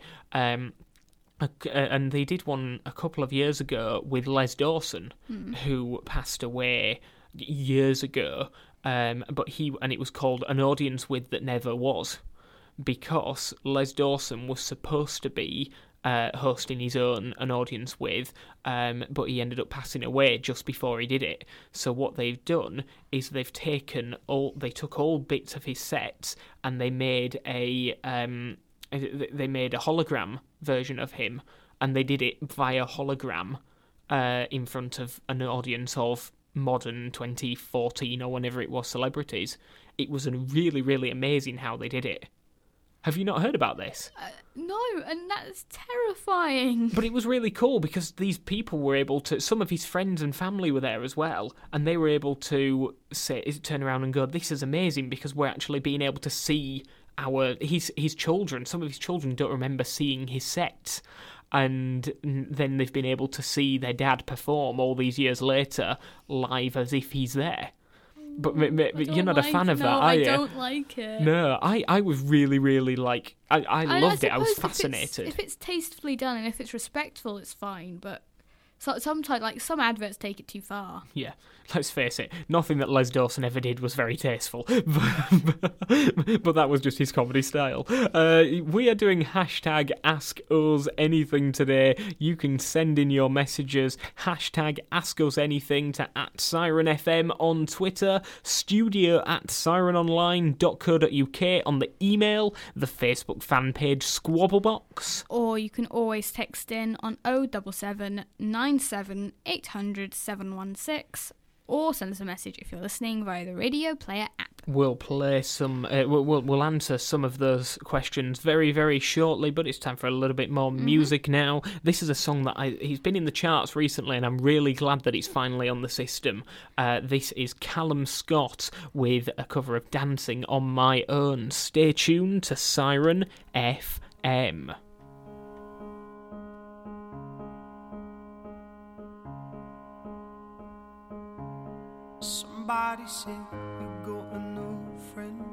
And they did one a couple of years ago with Les Dawson, who passed away years ago. But it was called An Audience With That Never Was, because Les Dawson was supposed to be hosting his own An Audience With, but he ended up passing away just before he did it. So what they've done is they took all bits of his sets and they made a hologram version of him, and they did it via hologram in front of an audience of modern 2014 or whenever it was celebrities. It was really, really amazing how they did it. Have you not heard about this? No, and that's terrifying. But it was really cool because these people were able to... Some of his friends and family were there as well, and they were able to turn around and go, this is amazing because we're actually being able to see his children. Some of his children don't remember seeing his sets, and then they've been able to see their dad perform all these years later live as if he's there. But you're not a fan of that, are you? I don't like it. No, I was really, really like... I loved it. I was suppose fascinated. If it's tastefully done and if it's respectful, it's fine. But sometimes, like, some adverts take it too far. Yeah, let's face it, nothing that Les Dawson ever did was very tasteful, but that was just his comedy style. We are doing hashtag Ask Us Anything today. You can send in your messages, hashtag Ask Us Anything to @SirenFM on Twitter, studio@sirenonline.co.uk on the email, the Facebook fan page Squabblebox. Or you can always text in on 077 97 800 716, or send us a message if you're listening via the Radio Player app. We'll play some. We'll answer some of those questions very, very shortly. But it's time for a little bit more music now. This is a song that he's been in the charts recently, and I'm really glad that it's finally on the system. This is Callum Scott with a cover of "Dancing on My Own." Stay tuned to Siren FM. somebody said you got a new friend.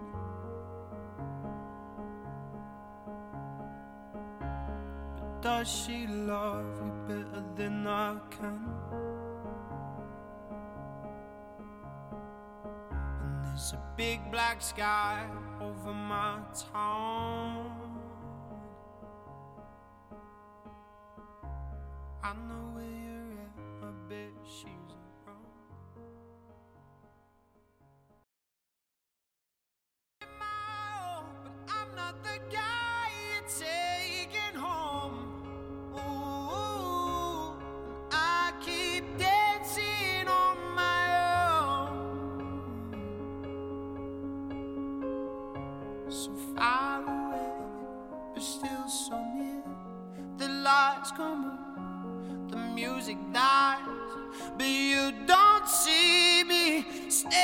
But does she love you better than I can? And there's a big black sky over my town. I know where you're at, I bet she's around. But I'm not the guy you're taking home. Ooh, I keep dancing on my own. So far away, but still so near. The lights come on, the music dies, but you don't see me standing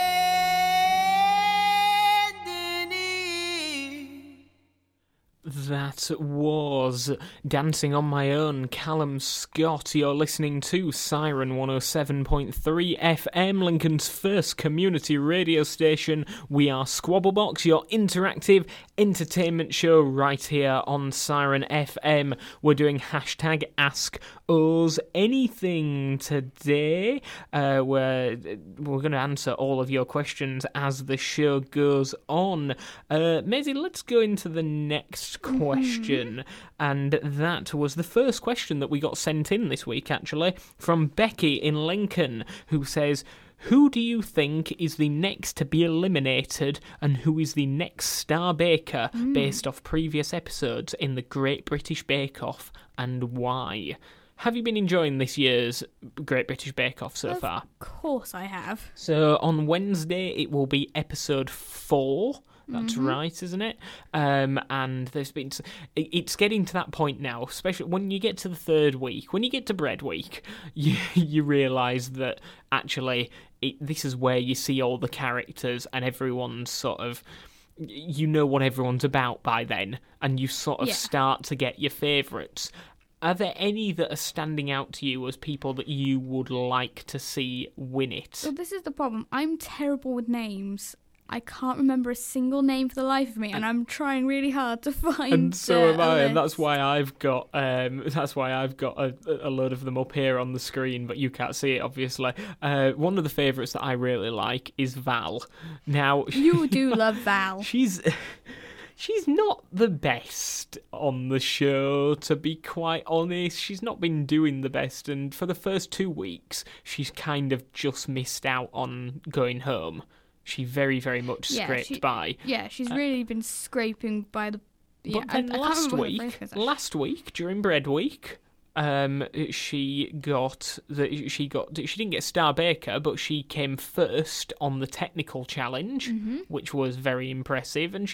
here. That was Dancing on My Own, Callum Scott. You're listening to Siren 107.3 FM, Lincoln's first community radio station. We are Squabblebox, your interactive entertainment show right here on Siren FM. We're doing hashtag Ask Us Anything today. We're going to answer all of your questions as the show goes on. Maisie, let's go into the next question. And that was the first question that we got sent in this week, actually, from Becky in Lincoln, who says, who do you think is the next to be eliminated and who is the next star baker based off previous episodes in the Great British Bake Off, and why? Have you been enjoying this year's Great British Bake Off so far? Of course I have. So on Wednesday it will be episode 4. That's right, isn't it? And there's been... It's getting to that point now, especially when you get to the third week. When you get to Bread Week, you realise that actually this is where you see all the characters and everyone's sort of... You know what everyone's about by then, and you sort of start to get your favourites. Are there any that are standing out to you as people that you would like to see win it? So this is the problem. I'm terrible with names. I can't remember a single name for the life of me, and I'm trying really hard to find. And so am I, and list. that's why I've got a load of them up here on the screen, but you can't see it obviously. One of the favourites that I really like is Val. Now You do love Val. She's not the best on the show, to be quite honest. She's not been doing the best, and for the first 2 weeks, she's kind of just missed out on going home. She very, very much scraped by. Yeah, she's really been scraping by the... But then last week, during Bread Week, she didn't get Star Baker, but she came first on the technical challenge, which was very impressive. And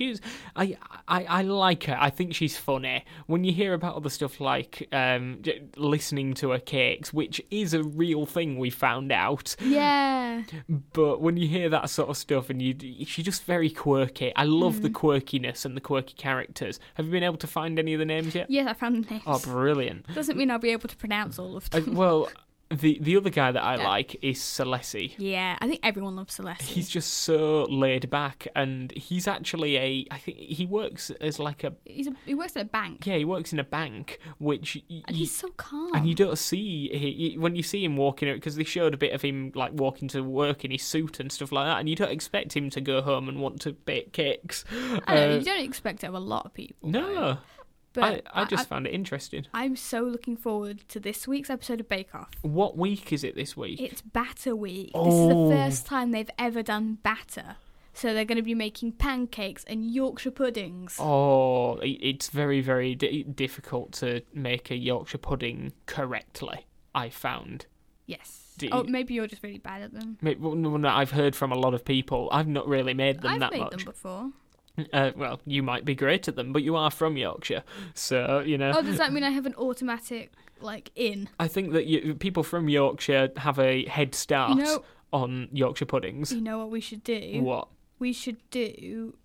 I like her. I think she's funny. When you hear about other stuff like listening to her cakes, which is a real thing, we found out. Yeah. But when you hear that sort of stuff, and she's just very quirky. I love the quirkiness and the quirky characters. Have you been able to find any of the names yet? Yes, I found the names. Oh, brilliant. Doesn't mean I'll be able to pronounce all of them. Well, the other guy that I like is Celessi. Yeah, I think everyone loves Celessi. He's just so laid back, and he's actually I think he works as like he works at a bank. Yeah, he works in a bank, which... And he's so calm. And you don't see... when you see him walking out, because they showed a bit of him like walking to work in his suit and stuff like that, and you don't expect him to go home and want to bake cakes. I know, you don't expect it of a lot of people. No. Though. But I just found it interesting. I'm so looking forward to this week's episode of Bake Off. What week is it this week? It's Batter Week. This is the first time they've ever done batter. So they're going to be making pancakes and Yorkshire puddings. Oh, it's very, very difficult to make a Yorkshire pudding correctly, I found. Yes. Maybe you're just really bad at them. No, I've heard from a lot of people. I've not really made them that much. I've made them before. Well, you might be great at them, but you are from Yorkshire, so, you know... Oh, does that mean I have an automatic, in? I think that people from Yorkshire have a head start on Yorkshire puddings. You know what we should do? What? We should do...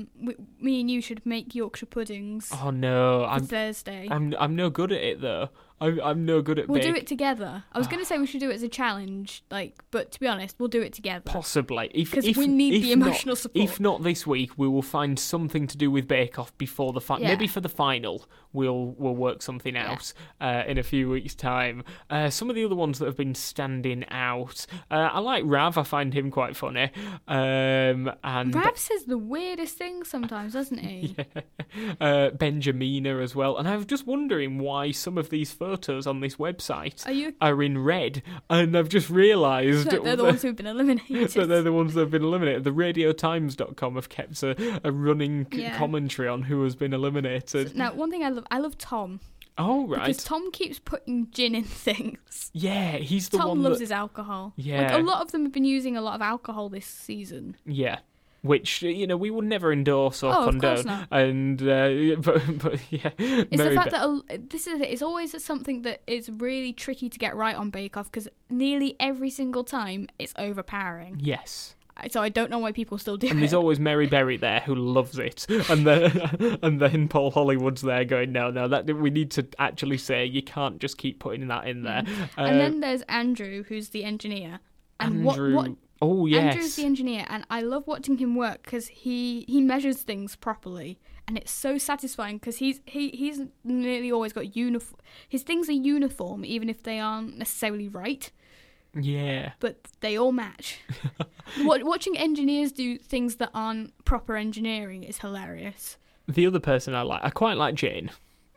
me and you should make Yorkshire puddings. Oh, no. For Thursday. I'm no good at it, though. I'm no good at We'll do baking. it together. I was going to say we should do it as a challenge, but to be honest, we'll do it together. Possibly. Because we need the emotional support. If not this week, we will find something to do with Bake Off before the final. Yeah. Maybe for the final, we'll work something out in a few weeks' time. Some of the other ones that have been standing out, I like Rav. I find him quite funny. And Rav says the weirdest things sometimes, doesn't he? Benjamina as well. And I was just wondering why some of these photos on this website are in red. And I've just realised They're the ones who've been eliminated. that they're the ones that have been eliminated. The RadioTimes.com have kept a running commentary on who has been eliminated. Now, one thing I love Tom. Oh, right. Because Tom keeps putting gin in things. Yeah, he's the Tom one loves that... his alcohol. Yeah. Like, a lot of them have been using a lot of alcohol this season. Yeah. Which, we would never endorse or condone. Of course not. And, but yeah. It's the fact that this is it. It's always something that is really tricky to get right on Bake Off because nearly every single time it's overpowering. Yes. So I don't know why people still do it. And there's always Mary Berry there who loves it, and then Paul Hollywood's there going, no, that we need to actually say you can't just keep putting that in there. And then there's Andrew, who's the engineer. And Andrew. what Oh yes, Andrew's the engineer, and I love watching him work because he measures things properly, and it's so satisfying because he's nearly always got his things are uniform, even if they aren't necessarily right. Yeah. But they all match. Watching engineers do things that aren't proper engineering is hilarious. The other person I quite like Jane.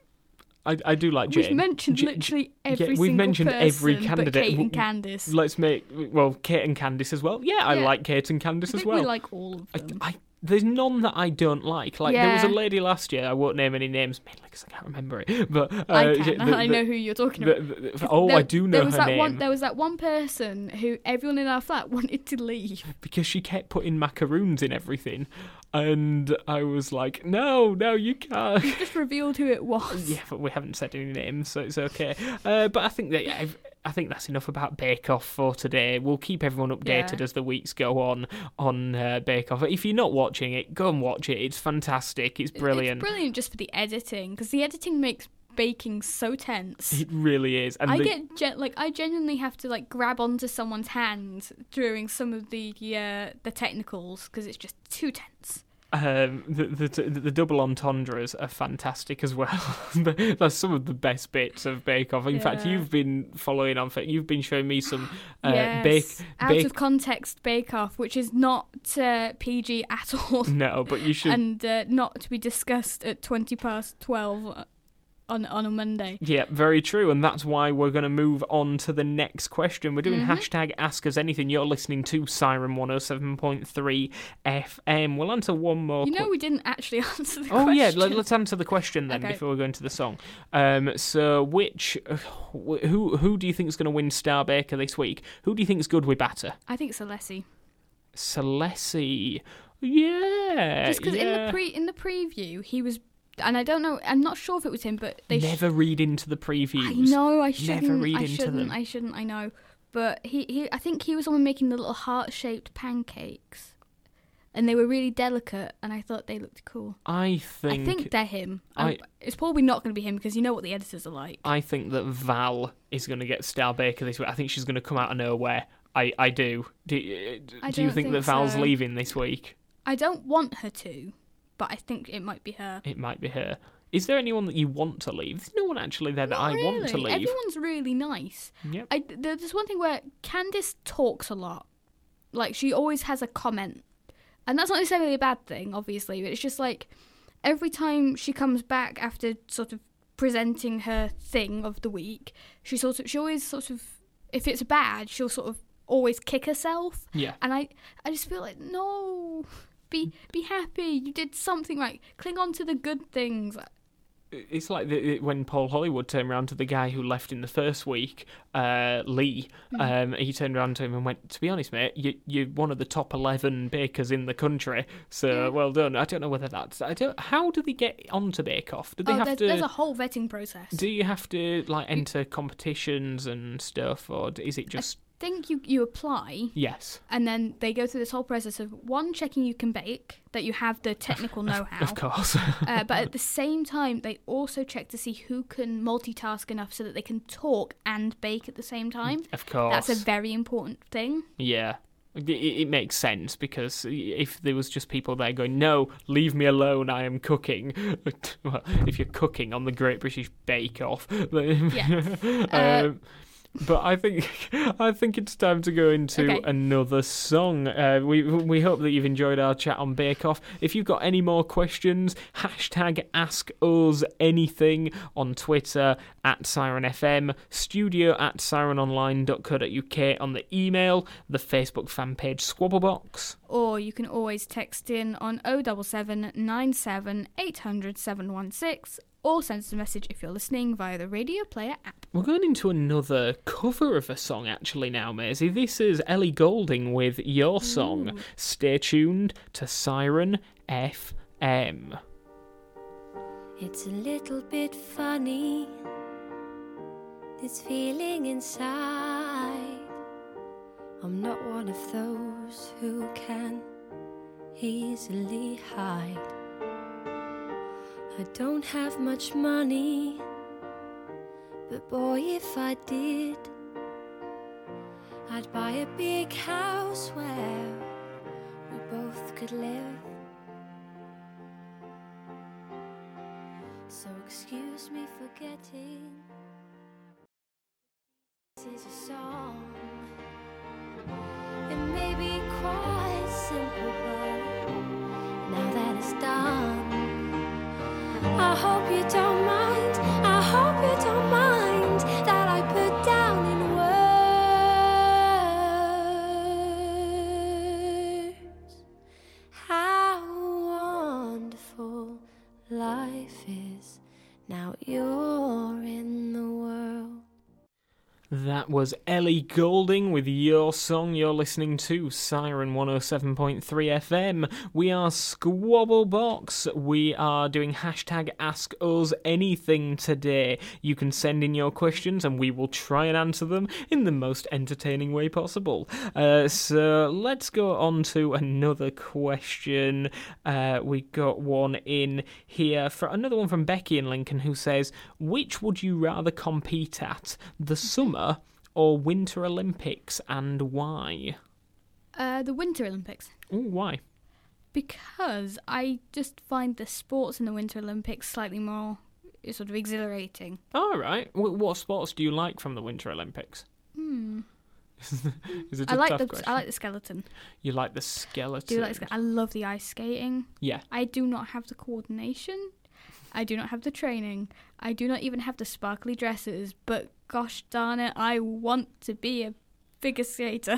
I do like Jane. We've mentioned literally every single we've mentioned person every candidate. but Kate and Candice. Let's make Kate and Candice as well. Yeah, I like Kate and Candice as well. We like all of them. There's none that I don't like. Like there was a lady last year. I won't name any names mainly because I can't remember it. But I can. I know who you're talking about. I do know her name. There was that one person who everyone in our flat wanted to leave because she kept putting macaroons in everything, and I was like, no, you can't. You just revealed who it was. Yeah, but we haven't said any names, so it's okay. But I think that's enough about Bake Off for today. We'll keep everyone updated as the weeks go on Bake Off. If you're not watching it, go and watch it. It's fantastic. It's brilliant. It's brilliant just for the editing, because the editing makes baking so tense. It really is. And I genuinely have to grab onto someone's hand during some of the technicals because it's just too tense. The double entendres are fantastic as well. That's some of the best bits of Bake Off. In fact, you've been following on. You've been showing me some out of context Bake Off, which is not PG at all. No, but you should, and not to be discussed at 12:20 on a Monday. Yeah, very true, and that's why we're going to move on to the next question. We're doing hashtag Ask Us Anything. You're listening to Siren 107.3 FM. We'll answer one more. We didn't actually answer the question. Oh yeah, let's answer the question then before we go into the song. So who do you think is going to win Star Baker this week? Who do you think is good with batter? I think Celessi. Celessi, yeah. Just because in the preview he was. And I don't know, I'm not sure if it was him, but they never read into the previews. I know, I shouldn't. Never read into them. I shouldn't, I know. But I think he was the one making the little heart-shaped pancakes. And they were really delicate, and I thought they looked cool. I think they're him. It's probably not going to be him, because you know what the editors are like. I think that Val is going to get Star Baker this week. I think she's going to come out of nowhere. I do. Do you think that Val's leaving this week? I don't want her to. But I think it might be her. It might be her. Is there anyone that you want to leave? There's no one actually there that I want to leave. Everyone's really nice. Yep. There's one thing where Candice talks a lot. She always has a comment. And that's not necessarily a bad thing, obviously. But it's just every time she comes back after sort of presenting her thing of the week, she always sort of, if it's bad, she'll sort of always kick herself. Yeah. And I just feel no... Be happy. You did something right. Cling on to the good things. It's like when Paul Hollywood turned around to the guy who left in the first week, Lee. He turned around to him and went, "To be honest, mate, you're one of the top 11 bakers in the country. So well done." I don't know whether that's. How do they get onto Bake Off? Do they have to? There's a whole vetting process. Do you have to enter competitions and stuff, or is it just? think you apply, Yes, and then they go through this whole process of, one, checking you can bake, that you have the technical know-how. of course. But at the same time, they also check to see who can multitask enough so that they can talk and bake at the same time. Of course. That's a very important thing. Yeah. It makes sense, because if there was just people there going, no, leave me alone, I am cooking. Well, if you're cooking on the Great British Bake Off. Yeah. But I think it's time to go into Okay. another song. We hope that you've enjoyed our chat on Bake Off. If you've got any more questions, hashtag #AskUsAnything on Twitter @SirenFM, studio@sirenonline.co.uk on the email, the Facebook fan page Squabblebox. Or you can always text in on 077 97 800 716, or send us a message if you're listening via the Radio Player app. We're going into another cover of a song actually now, Maisie. This is Ellie Goulding with Your Song. Stay tuned to Siren FM. It's a little bit funny, this feeling inside. I'm not one of those who can easily hide. I don't have much money, but boy, if I did, I'd buy a big house where we both could live. So excuse me for getting, this is a song. It may be quite simple, but now that it's done, I hope you don't mind, I hope you don't mind that I put down in words how wonderful life is now you're in the world. That was Ellie Goulding with Your Song. You're listening to Siren 107.3 FM. We are Squabblebox. We are doing hashtag AskUsAnything today. You can send in your questions and we will try and answer them in the most entertaining way possible. So let's go on to another question. We got one in here, for another one from Becky in Lincoln, who says, which would you rather compete at, the summer or Winter Olympics, and why? The Winter Olympics. Ooh, why? Because I just find the sports in the Winter Olympics slightly more sort of exhilarating. All right. What sports do you like from the Winter Olympics? Is it a I like tough the question? I like the skeleton. You like the skeleton? Do you like I love the ice skating. Yeah. I do not have the coordination. I do not have the training. I do not even have the sparkly dresses. But gosh darn it, I want to be a figure skater.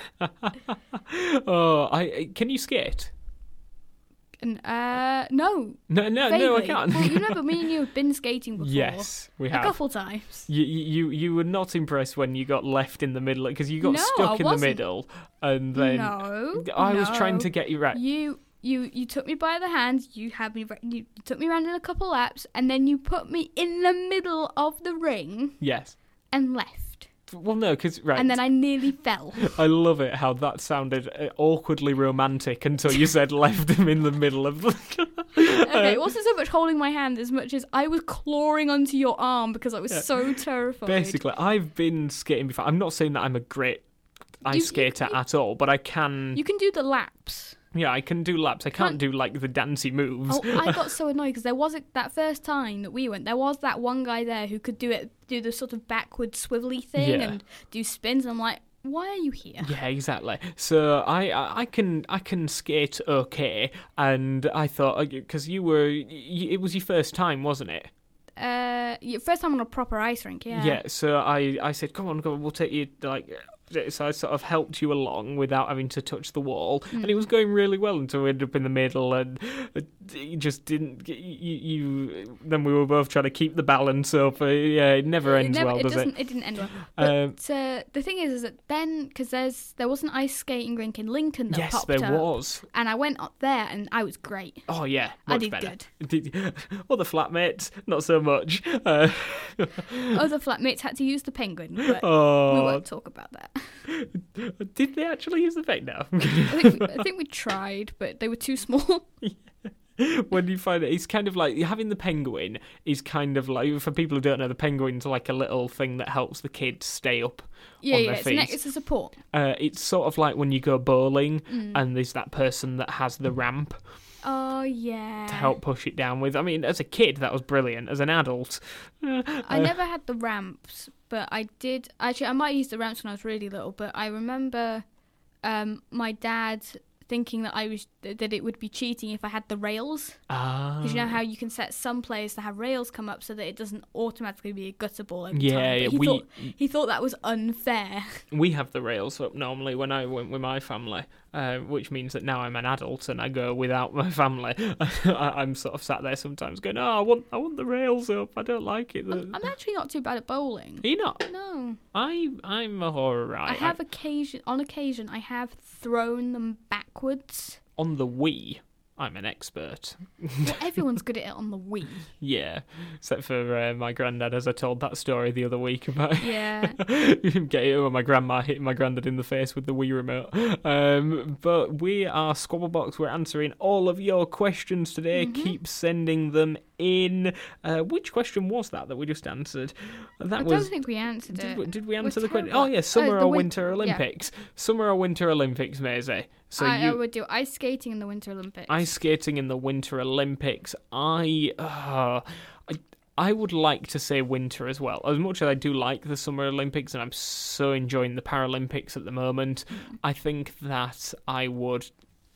Can you skate? And no. No, I Vaguely. can't. Well, you know, but me and you have been skating before. Yes, we A have. couple times. You were not impressed when you got left in the middle, because you got No, stuck I in the wasn't. middle, and then No. I was trying no. to get you right. You took me by the hand. You took me around in a couple laps, and then you put me in the middle of the ring Yes. and left. Well, no, because right. And then I nearly fell. I love it how that sounded awkwardly romantic until you said left him in the middle of the. Okay, it wasn't so much holding my hand as much as I was clawing onto your arm because I was so terrified. Basically, I've been skating before. I'm not saying that I'm a great ice skater at all, but I can. You can do the laps. Yeah, I can do laps. I can't do like the dancey moves. Oh, I got so annoyed because there was that first time that we went. There was that one guy there who could do the sort of backward swivelly thing Yeah. and do spins. And I'm like, why are you here? Yeah, exactly. So I can skate okay, and I thought, because it was your first time, wasn't it? First time on a proper ice rink, yeah. Yeah. So I said, come on, we'll take you like. So I sort of helped you along without having to touch the wall, and it was going really well until we ended up in the middle, and you just didn't. You then we were both trying to keep the balance up. Yeah, it never ends well, does it? It didn't end well. But the thing is that then, because there was an ice skating rink in Lincoln that Yes, popped there up, was. and I went up there and I was great. Oh yeah, I much did better. good. Other flatmates, not so much. Other flatmates had to use the penguin, but we Oh, won't talk about that. Did they actually use the fake now? I think we tried, but they were too small. When you find it, it's kind of like having the penguin is kind of like, for people who don't know, the penguin's like a little thing that helps the kids stay up on their feet. It's a support. It's sort of like when you go bowling and there's that person that has the ramp Oh, yeah. to help push it down with. I mean, as a kid, that was brilliant. As an adult... I never had the ramps, but I did... Actually, I might use the ramps when I was really little, but I remember my dad thinking that that it would be cheating if I had the rails. Because you know how you can set some players to have rails come up so that it doesn't automatically be a gutter ball every time. But he thought that was unfair. We have the rails up normally when I went with my family, which means that now I'm an adult and I go without my family. I'm sort of sat there sometimes going, "Oh, I want the rails up. I don't like it." I'm actually not too bad at bowling. Are you not? No. I'm alright. On occasion, I have thrown them backwards. On the Wii, I'm an expert. Well, everyone's good at it on the Wii. Yeah, except for my granddad, as I told that story the other week about my grandma hitting my granddad in the face with the Wii remote. But we are Squabblebox. We're answering all of your questions today. Keep sending them in. Which question was that we just answered? I don't think we answered it. Did we answer the question? terrible. Oh, yeah, Summer or Winter yeah. Olympics. Summer or Winter Olympics, Maisie. So I would do ice skating in the Winter Olympics. Ice skating in the Winter Olympics. I would like to say winter as well. As much as I do like the Summer Olympics and I'm so enjoying the Paralympics at the moment, I think that I would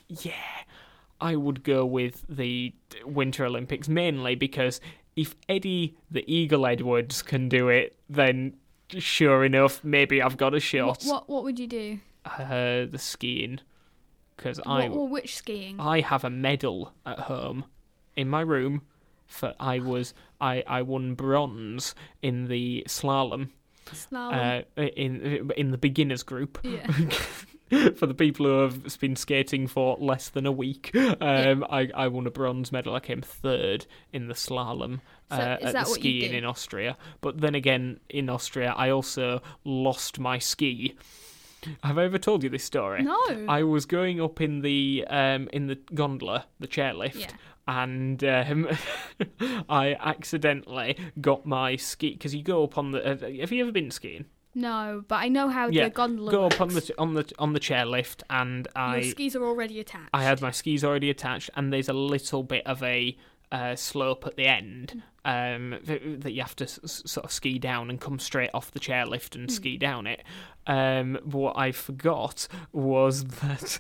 go with the Winter Olympics, mainly because if Eddie the Eagle Edwards can do it, then sure enough, maybe I've got a shot. What would you do? The skiing. Because which skiing? I have a medal at home in my room for I won bronze in the slalom. In the beginners group. Yeah. For the people who have been skating for less than a week, I won a bronze medal. I came third in the slalom at the skiing in Austria. But then again, in Austria, I also lost my ski. Have I ever told you this story? No. I was going up in the gondola, the chairlift, and I accidentally got my ski, because you go up on the. Have you ever been skiing? No, but I know how the gondola go works. up on the chairlift, and your skis are already attached. I had my skis already attached, and there's a little bit of a slope at the end that you have to sort of ski down and come straight off the chairlift and ski down it. What I forgot was that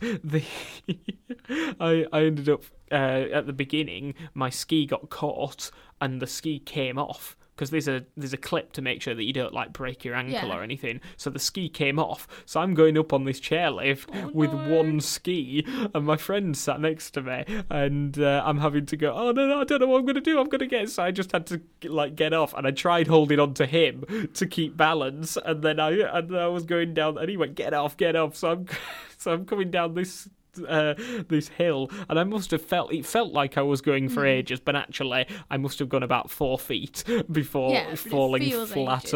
I ended up at the beginning, my ski got caught and the ski came off. Because there's a clip to make sure that you don't like break your ankle or anything. So the ski came off. So I'm going up on this chairlift with one ski, and my friend sat next to me, and I'm having to go. Oh no, I don't know what I'm going to do. I'm going to get. So I just had to get off, and I tried holding on to him to keep balance, and then I was going down, and he went, get off. So I'm coming down this hill, and I must have felt like I was going for ages, but actually I must have gone about 4 feet before falling flat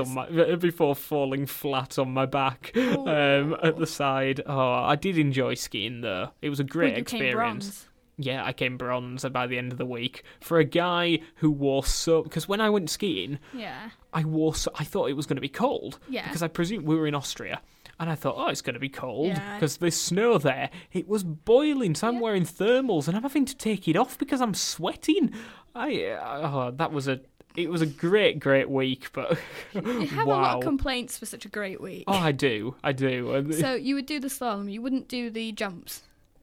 on my back at the side. I did enjoy skiing though. It was a great experience. Yeah, I came bronze by the end of the week. For a guy who wore because when I went skiing, I thought it was going to be cold. Yeah. Because I presume we were in Austria. And I thought, it's going to be cold because there's snow there. It was boiling, so I'm wearing thermals and I'm having to take it off because I'm sweating. It was a great week, but you have a lot of complaints for such a great week. Oh, I do. So you would do the slalom, you wouldn't do the jumps.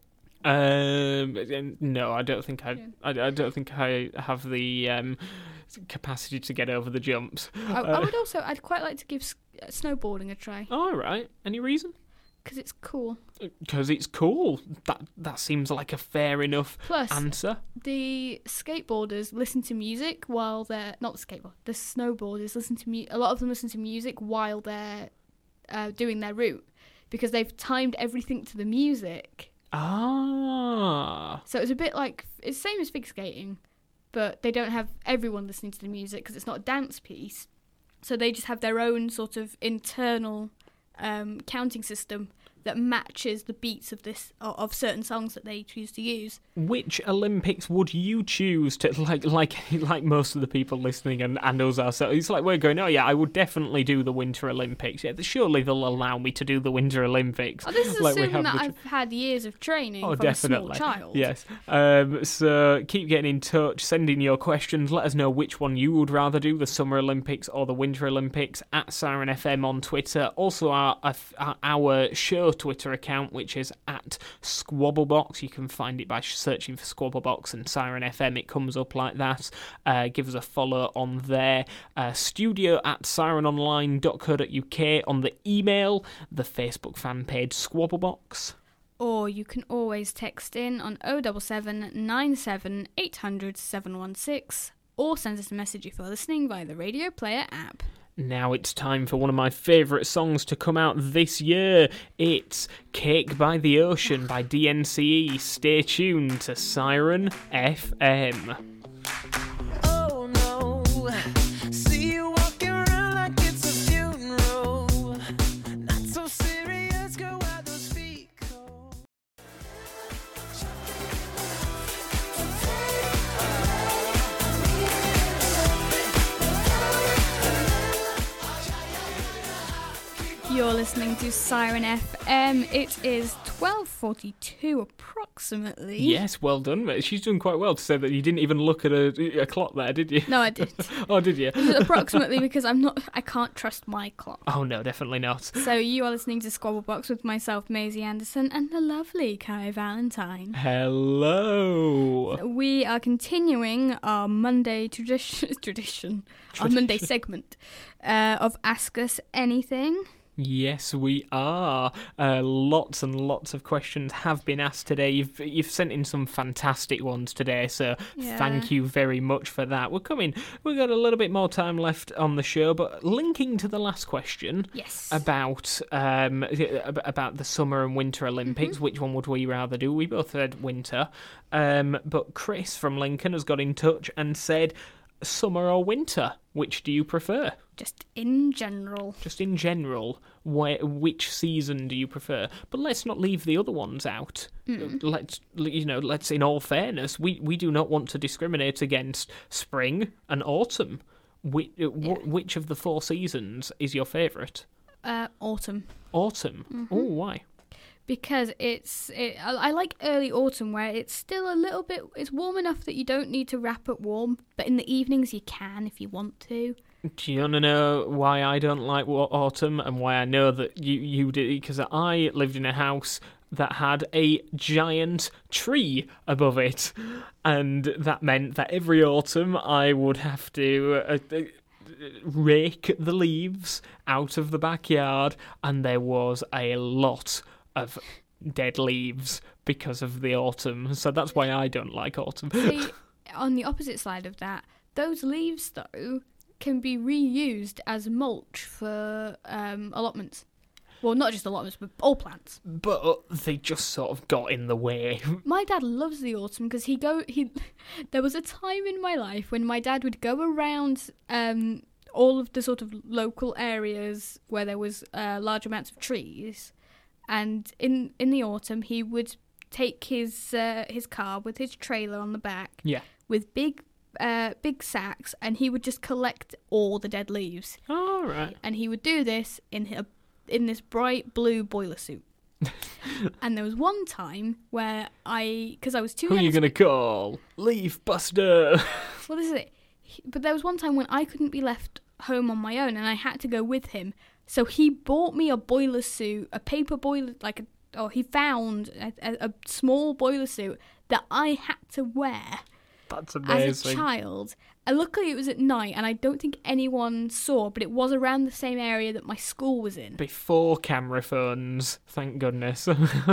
No, I don't think I don't think I have the capacity to get over the jumps. I'd quite like to give snowboarding a try. All right. Any reason? Because it's cool. Because it's cool. That seems like a fair enough answer. The skateboarders listen to music while they're the snowboarders listen to a lot of them listen to music while they're doing their route because they've timed everything to the music. Ah. So it's a bit like it's the same as figure skating, but they don't have everyone listening to the music because it's not a dance piece. So they just have their own sort of internal counting system that matches the beats of certain songs that they choose to use. Which Olympics would you choose to like most of the people listening and us ourselves? It's like we're going, oh yeah, I would definitely do the Winter Olympics. Yeah, surely they'll allow me to do the Winter Olympics. Oh, this is Like we assuming have that the I've had years of training from definitely. a small child. Yes. So keep getting in touch, send in your questions. Let us know which one you would rather do, the Summer Olympics or the Winter Olympics, at Siren FM on Twitter. Also our show Twitter account, which is at Squabblebox. You can find it by searching for Squabblebox and Siren FM. It comes up like that. Give us a follow on there. studio@sirenonline.co.uk on the email, the Facebook fan page Squabblebox. Or you can always text in on 077 97 800 716 or send us a message if you're listening via the Radio Player app. Now it's time for one of my favourite songs to come out this year. It's Cake by the Ocean by DNCE. Stay tuned to Siren FM. Oh no, see you walking around like it's a funeral. Not so serious, girl, why those feet cold? You're listening to Siren FM. It is 12:42 approximately. Yes, well done, mate. She's done quite well to say that you didn't even look at a clock there, did you? No, I did. Oh, did you? Approximately, because I can't trust my clock. Oh, no, definitely not. So you are listening to Squabblebox with myself, Maisie Anderson, and the lovely Kai Valentine. Hello. We are continuing our Monday tradition, our Monday segment of Ask Us Anything. Yes, we are. Lots and lots of questions have been asked today. You've sent in some fantastic ones today, so thank you very much for that. We've got a little bit more time left on the show, but linking to the last question, Yes. about the Summer and Winter Olympics, which one would we rather do? We both said winter, but Chris from Lincoln has got in touch and said, summer or winter, which do you prefer? Just in general. Just in general, which season do you prefer? But let's not leave the other ones out. Let's in all fairness, we do not want to discriminate against spring and autumn. Which of the four seasons is your favourite? Autumn. Autumn. Oh, why? Because I like early autumn where it's still a little bit, it's warm enough that you don't need to wrap up warm, but in the evenings you can if you want to. Do you want to know why I don't like autumn and why I know that you did? Because I lived in a house that had a giant tree above it, and that meant that every autumn I would have to rake the leaves out of the backyard, and there was a lot of dead leaves because of the autumn. So that's why I don't like autumn. See, on the opposite side of that, those leaves, though, can be reused as mulch for allotments. Well, not just allotments, but all plants. But they just sort of got in the way. My dad loves the autumn because there was a time in my life when my dad would go around all of the sort of local areas where there was large amounts of trees, and in the autumn he would take his car with his trailer on the back, with big sacks, and he would just collect all the dead leaves. All right. And he would do this in this bright blue boiler suit. And there was one time where because I was too young. Who are you going to call? Leaf Buster. Well, this is it. But there was one time when I couldn't be left home on my own and I had to go with him. So he bought me a boiler suit, a paper boiler, he found a small boiler suit that I had to wear. That's amazing. As a child. And luckily it was at night and I don't think anyone saw, but it was around the same area that my school was in. Before camera phones, thank goodness.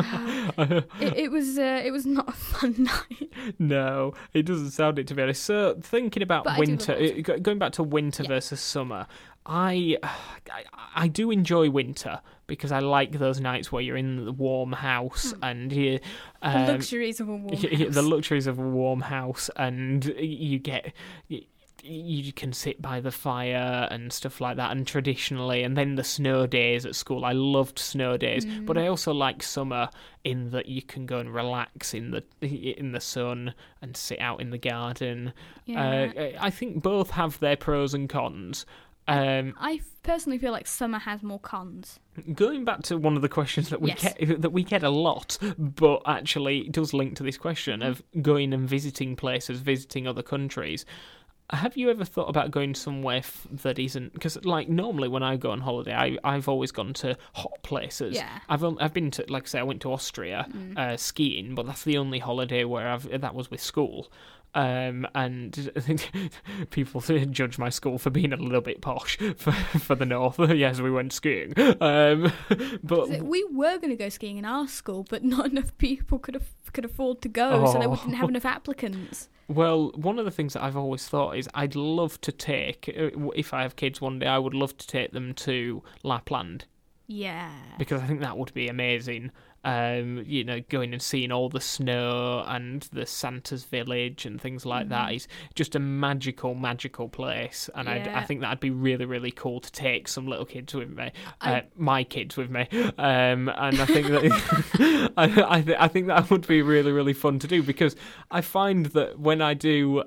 It was not a fun night. No, it doesn't sound it, to be honest. So thinking about winter, going back to winter versus summer, I do enjoy winter because I like those nights where you're in the warm house and you the luxuries of a warm house. The luxuries of a warm house, and you get you can sit by the fire and stuff like that, and traditionally, and then the snow days at school. I loved snow days, but I also like summer in that you can go and relax in the sun and sit out in the garden. Yeah. I think both have their pros and cons. I personally feel like summer has more cons. Going back to one of the questions that we get a lot, but actually it does link to this question of going and visiting places, visiting other countries. Have you ever thought about going somewhere that isn't? Because like normally when I go on holiday, I've always gone to hot places. Yeah. I've been to, like I say, I went to Austria skiing, but that's the only holiday where that was with school. And people judge my school for being a little bit posh for the north. Yes, we went skiing. But We were going to go skiing in our school, but not enough people could afford to go, so they didn't have enough applicants. Well, one of the things that I've always thought is I'd love to take, if I have kids one day, I would love to take them to Lapland. Yeah. Because I think that would be amazing. Going and seeing all the snow and the Santa's village and things like that is just a magical place. And I think that'd be really, really cool to take some little kids with me, my kids with me. And I think that I think that would be really, really fun to do, because I find that when I do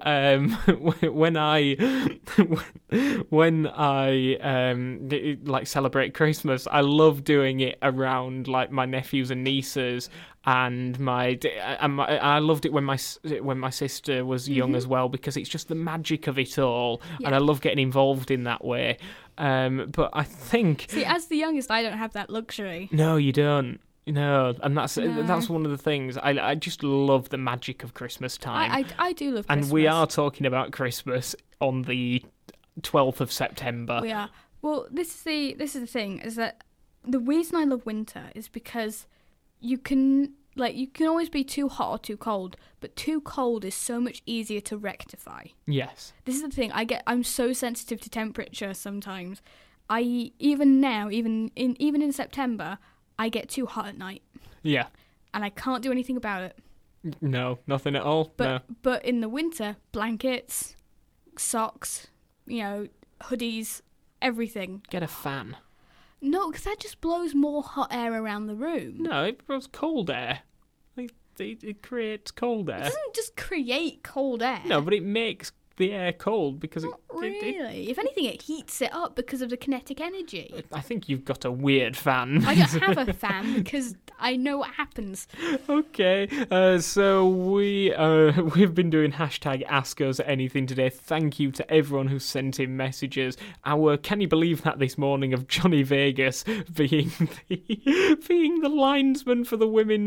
when I like celebrate Christmas, I love doing it around like my nephews and nieces, and I loved it when my sister was young as well, because it's just the magic of it all, and I love getting involved in that way. But I think, see, as the youngest, I don't have that luxury. No, you don't. No, and that's one of the things. I just love the magic of Christmas time. I do love Christmas. And we are talking about Christmas on the 12th of September. We are. Well, this is the thing, is that the reason I love winter is because you can always be too hot or too cold, but too cold is so much easier to rectify. Yes. This is the thing. I'm so sensitive to temperature sometimes. Even in September, I get too hot at night. Yeah. And I can't do anything about it. No, nothing at all. But in the winter, blankets, socks, hoodies, everything. Get a fan. No, because that just blows more hot air around the room. No, it blows cold air. It creates cold air. It doesn't just create cold air. No, but it makes the air cold because Not really. If anything, it heats it up because of the kinetic energy. I think you've got a weird fan. I don't have a fan because I know what happens. Okay, so we've been doing hashtag Ask Us Anything today. Thank you to everyone who sent in messages. Our Can You Believe That this morning of Johnny Vegas being the linesman for the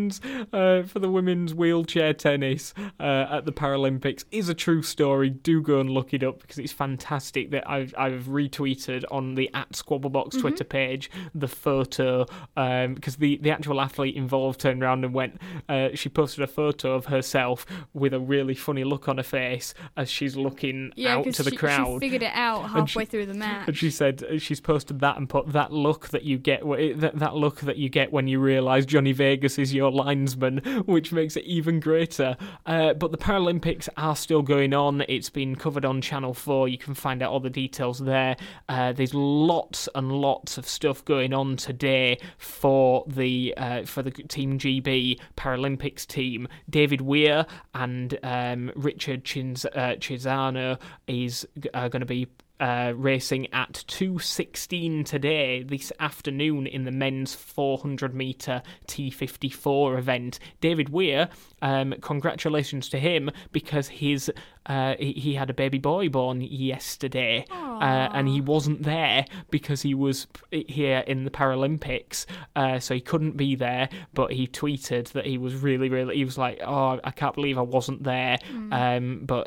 women's wheelchair tennis at the Paralympics is a true story. Do go and look it up because it's fantastic. That I've retweeted on the @Squabblebox Twitter page the photo, because the actual athlete involved turned around and went, she posted a photo of herself with a really funny look on her face as she's looking out to the crowd. She figured it out halfway through the match. And she said she's posted that and put that look that you get when you realise Johnny Vegas is your linesman, which makes it even greater. But the Paralympics are still going on. It's been covered on Channel 4. You can find out all the details there. There's lots and lots of stuff going on today for the Team GB Paralympics team. David Weir and Richard Chisano is going to be racing at 2:16 today, this afternoon, in the men's 400 metre T54 event. David Weir, congratulations to him, because he had a baby boy born yesterday, and he wasn't there because he was here in the Paralympics, so he couldn't be there, but he tweeted that he was he was like, oh, I can't believe I wasn't there, but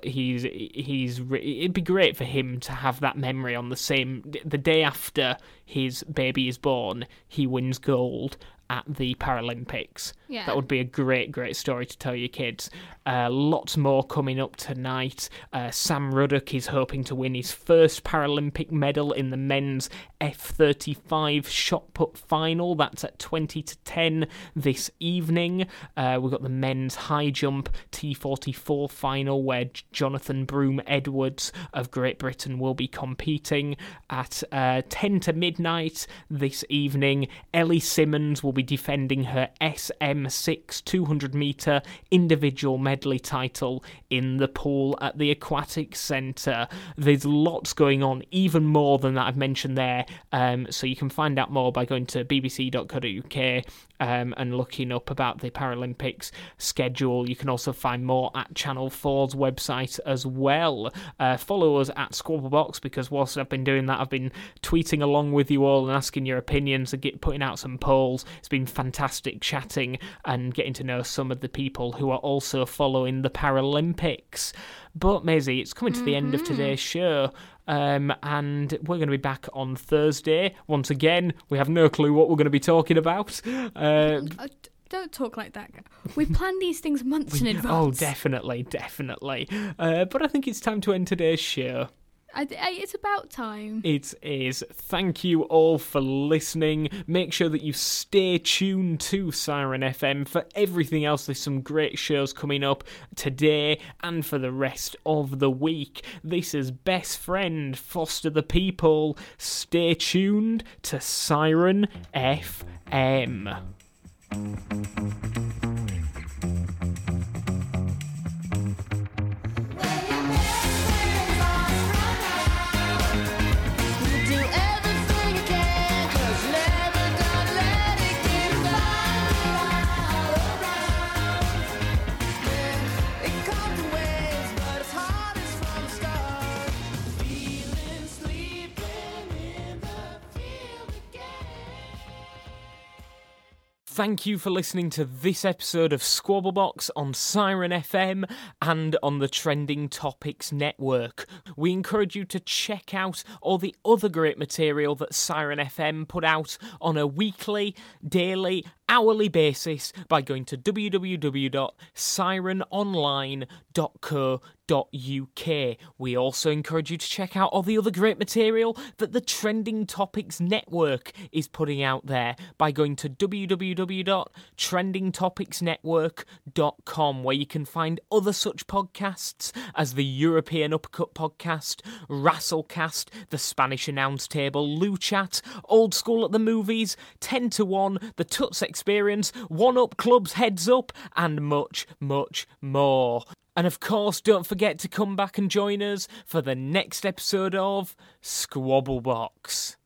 it'd be great for him to have that memory on the day after his baby is born, he wins gold at the Paralympics. Yeah. That would be a great, great story to tell your kids. Lots more coming up tonight. Sam Ruddock is hoping to win his first Paralympic medal in the men's F35 shot put final. That's at 20 to 10 this evening. We've got the men's high jump T44 final where Jonathan Broome-Edwards of Great Britain will be competing. At 10 to midnight this evening, Ellie Simmons will be defending her SM6 200 metre individual medley title in the pool at the Aquatic Centre. There's lots going on, even more than that I've mentioned there. So you can find out more by going to bbc.co.uk and looking up about the Paralympics schedule. You can also find more at Channel 4's website as well. Follow us at Squabblebox, because whilst I've been doing that, I've been tweeting along with you all and asking your opinions and putting out some polls. It's been fantastic chatting and getting to know some of the people who are also following the Paralympics. But Maisie, it's coming to the end of today's show. And we're going to be back on Thursday. Once again, we have no clue what we're going to be talking about. Don't talk like that. We plan these things months in advance. Oh, definitely. But I think it's time to end today's show. It's about time. It is. Thank you all for listening. Make sure that you stay tuned to Siren FM for everything else. There's some great shows coming up today and for the rest of the week. This is Best Friend, Foster the People. Stay tuned to Siren FM. Thank you for listening to this episode of Squabblebox on Siren FM and on the Trending Topics Network. We encourage you to check out all the other great material that Siren FM put out on a weekly, daily, hourly basis by going to www.sirenonline.co.uk. We also encourage you to check out all the other great material that the Trending Topics Network is putting out there by going to www.trendingtopicsnetwork.com, where you can find other such podcasts as the European Uppercut Podcast, Rasslecast, the Spanish Announce Table, Lou Chat, Old School at the Movies, 10 to 1, the Tuts Experience, One Up Club's Heads Up, and much, much more. And of course, don't forget to come back and join us for the next episode of Squabblebox.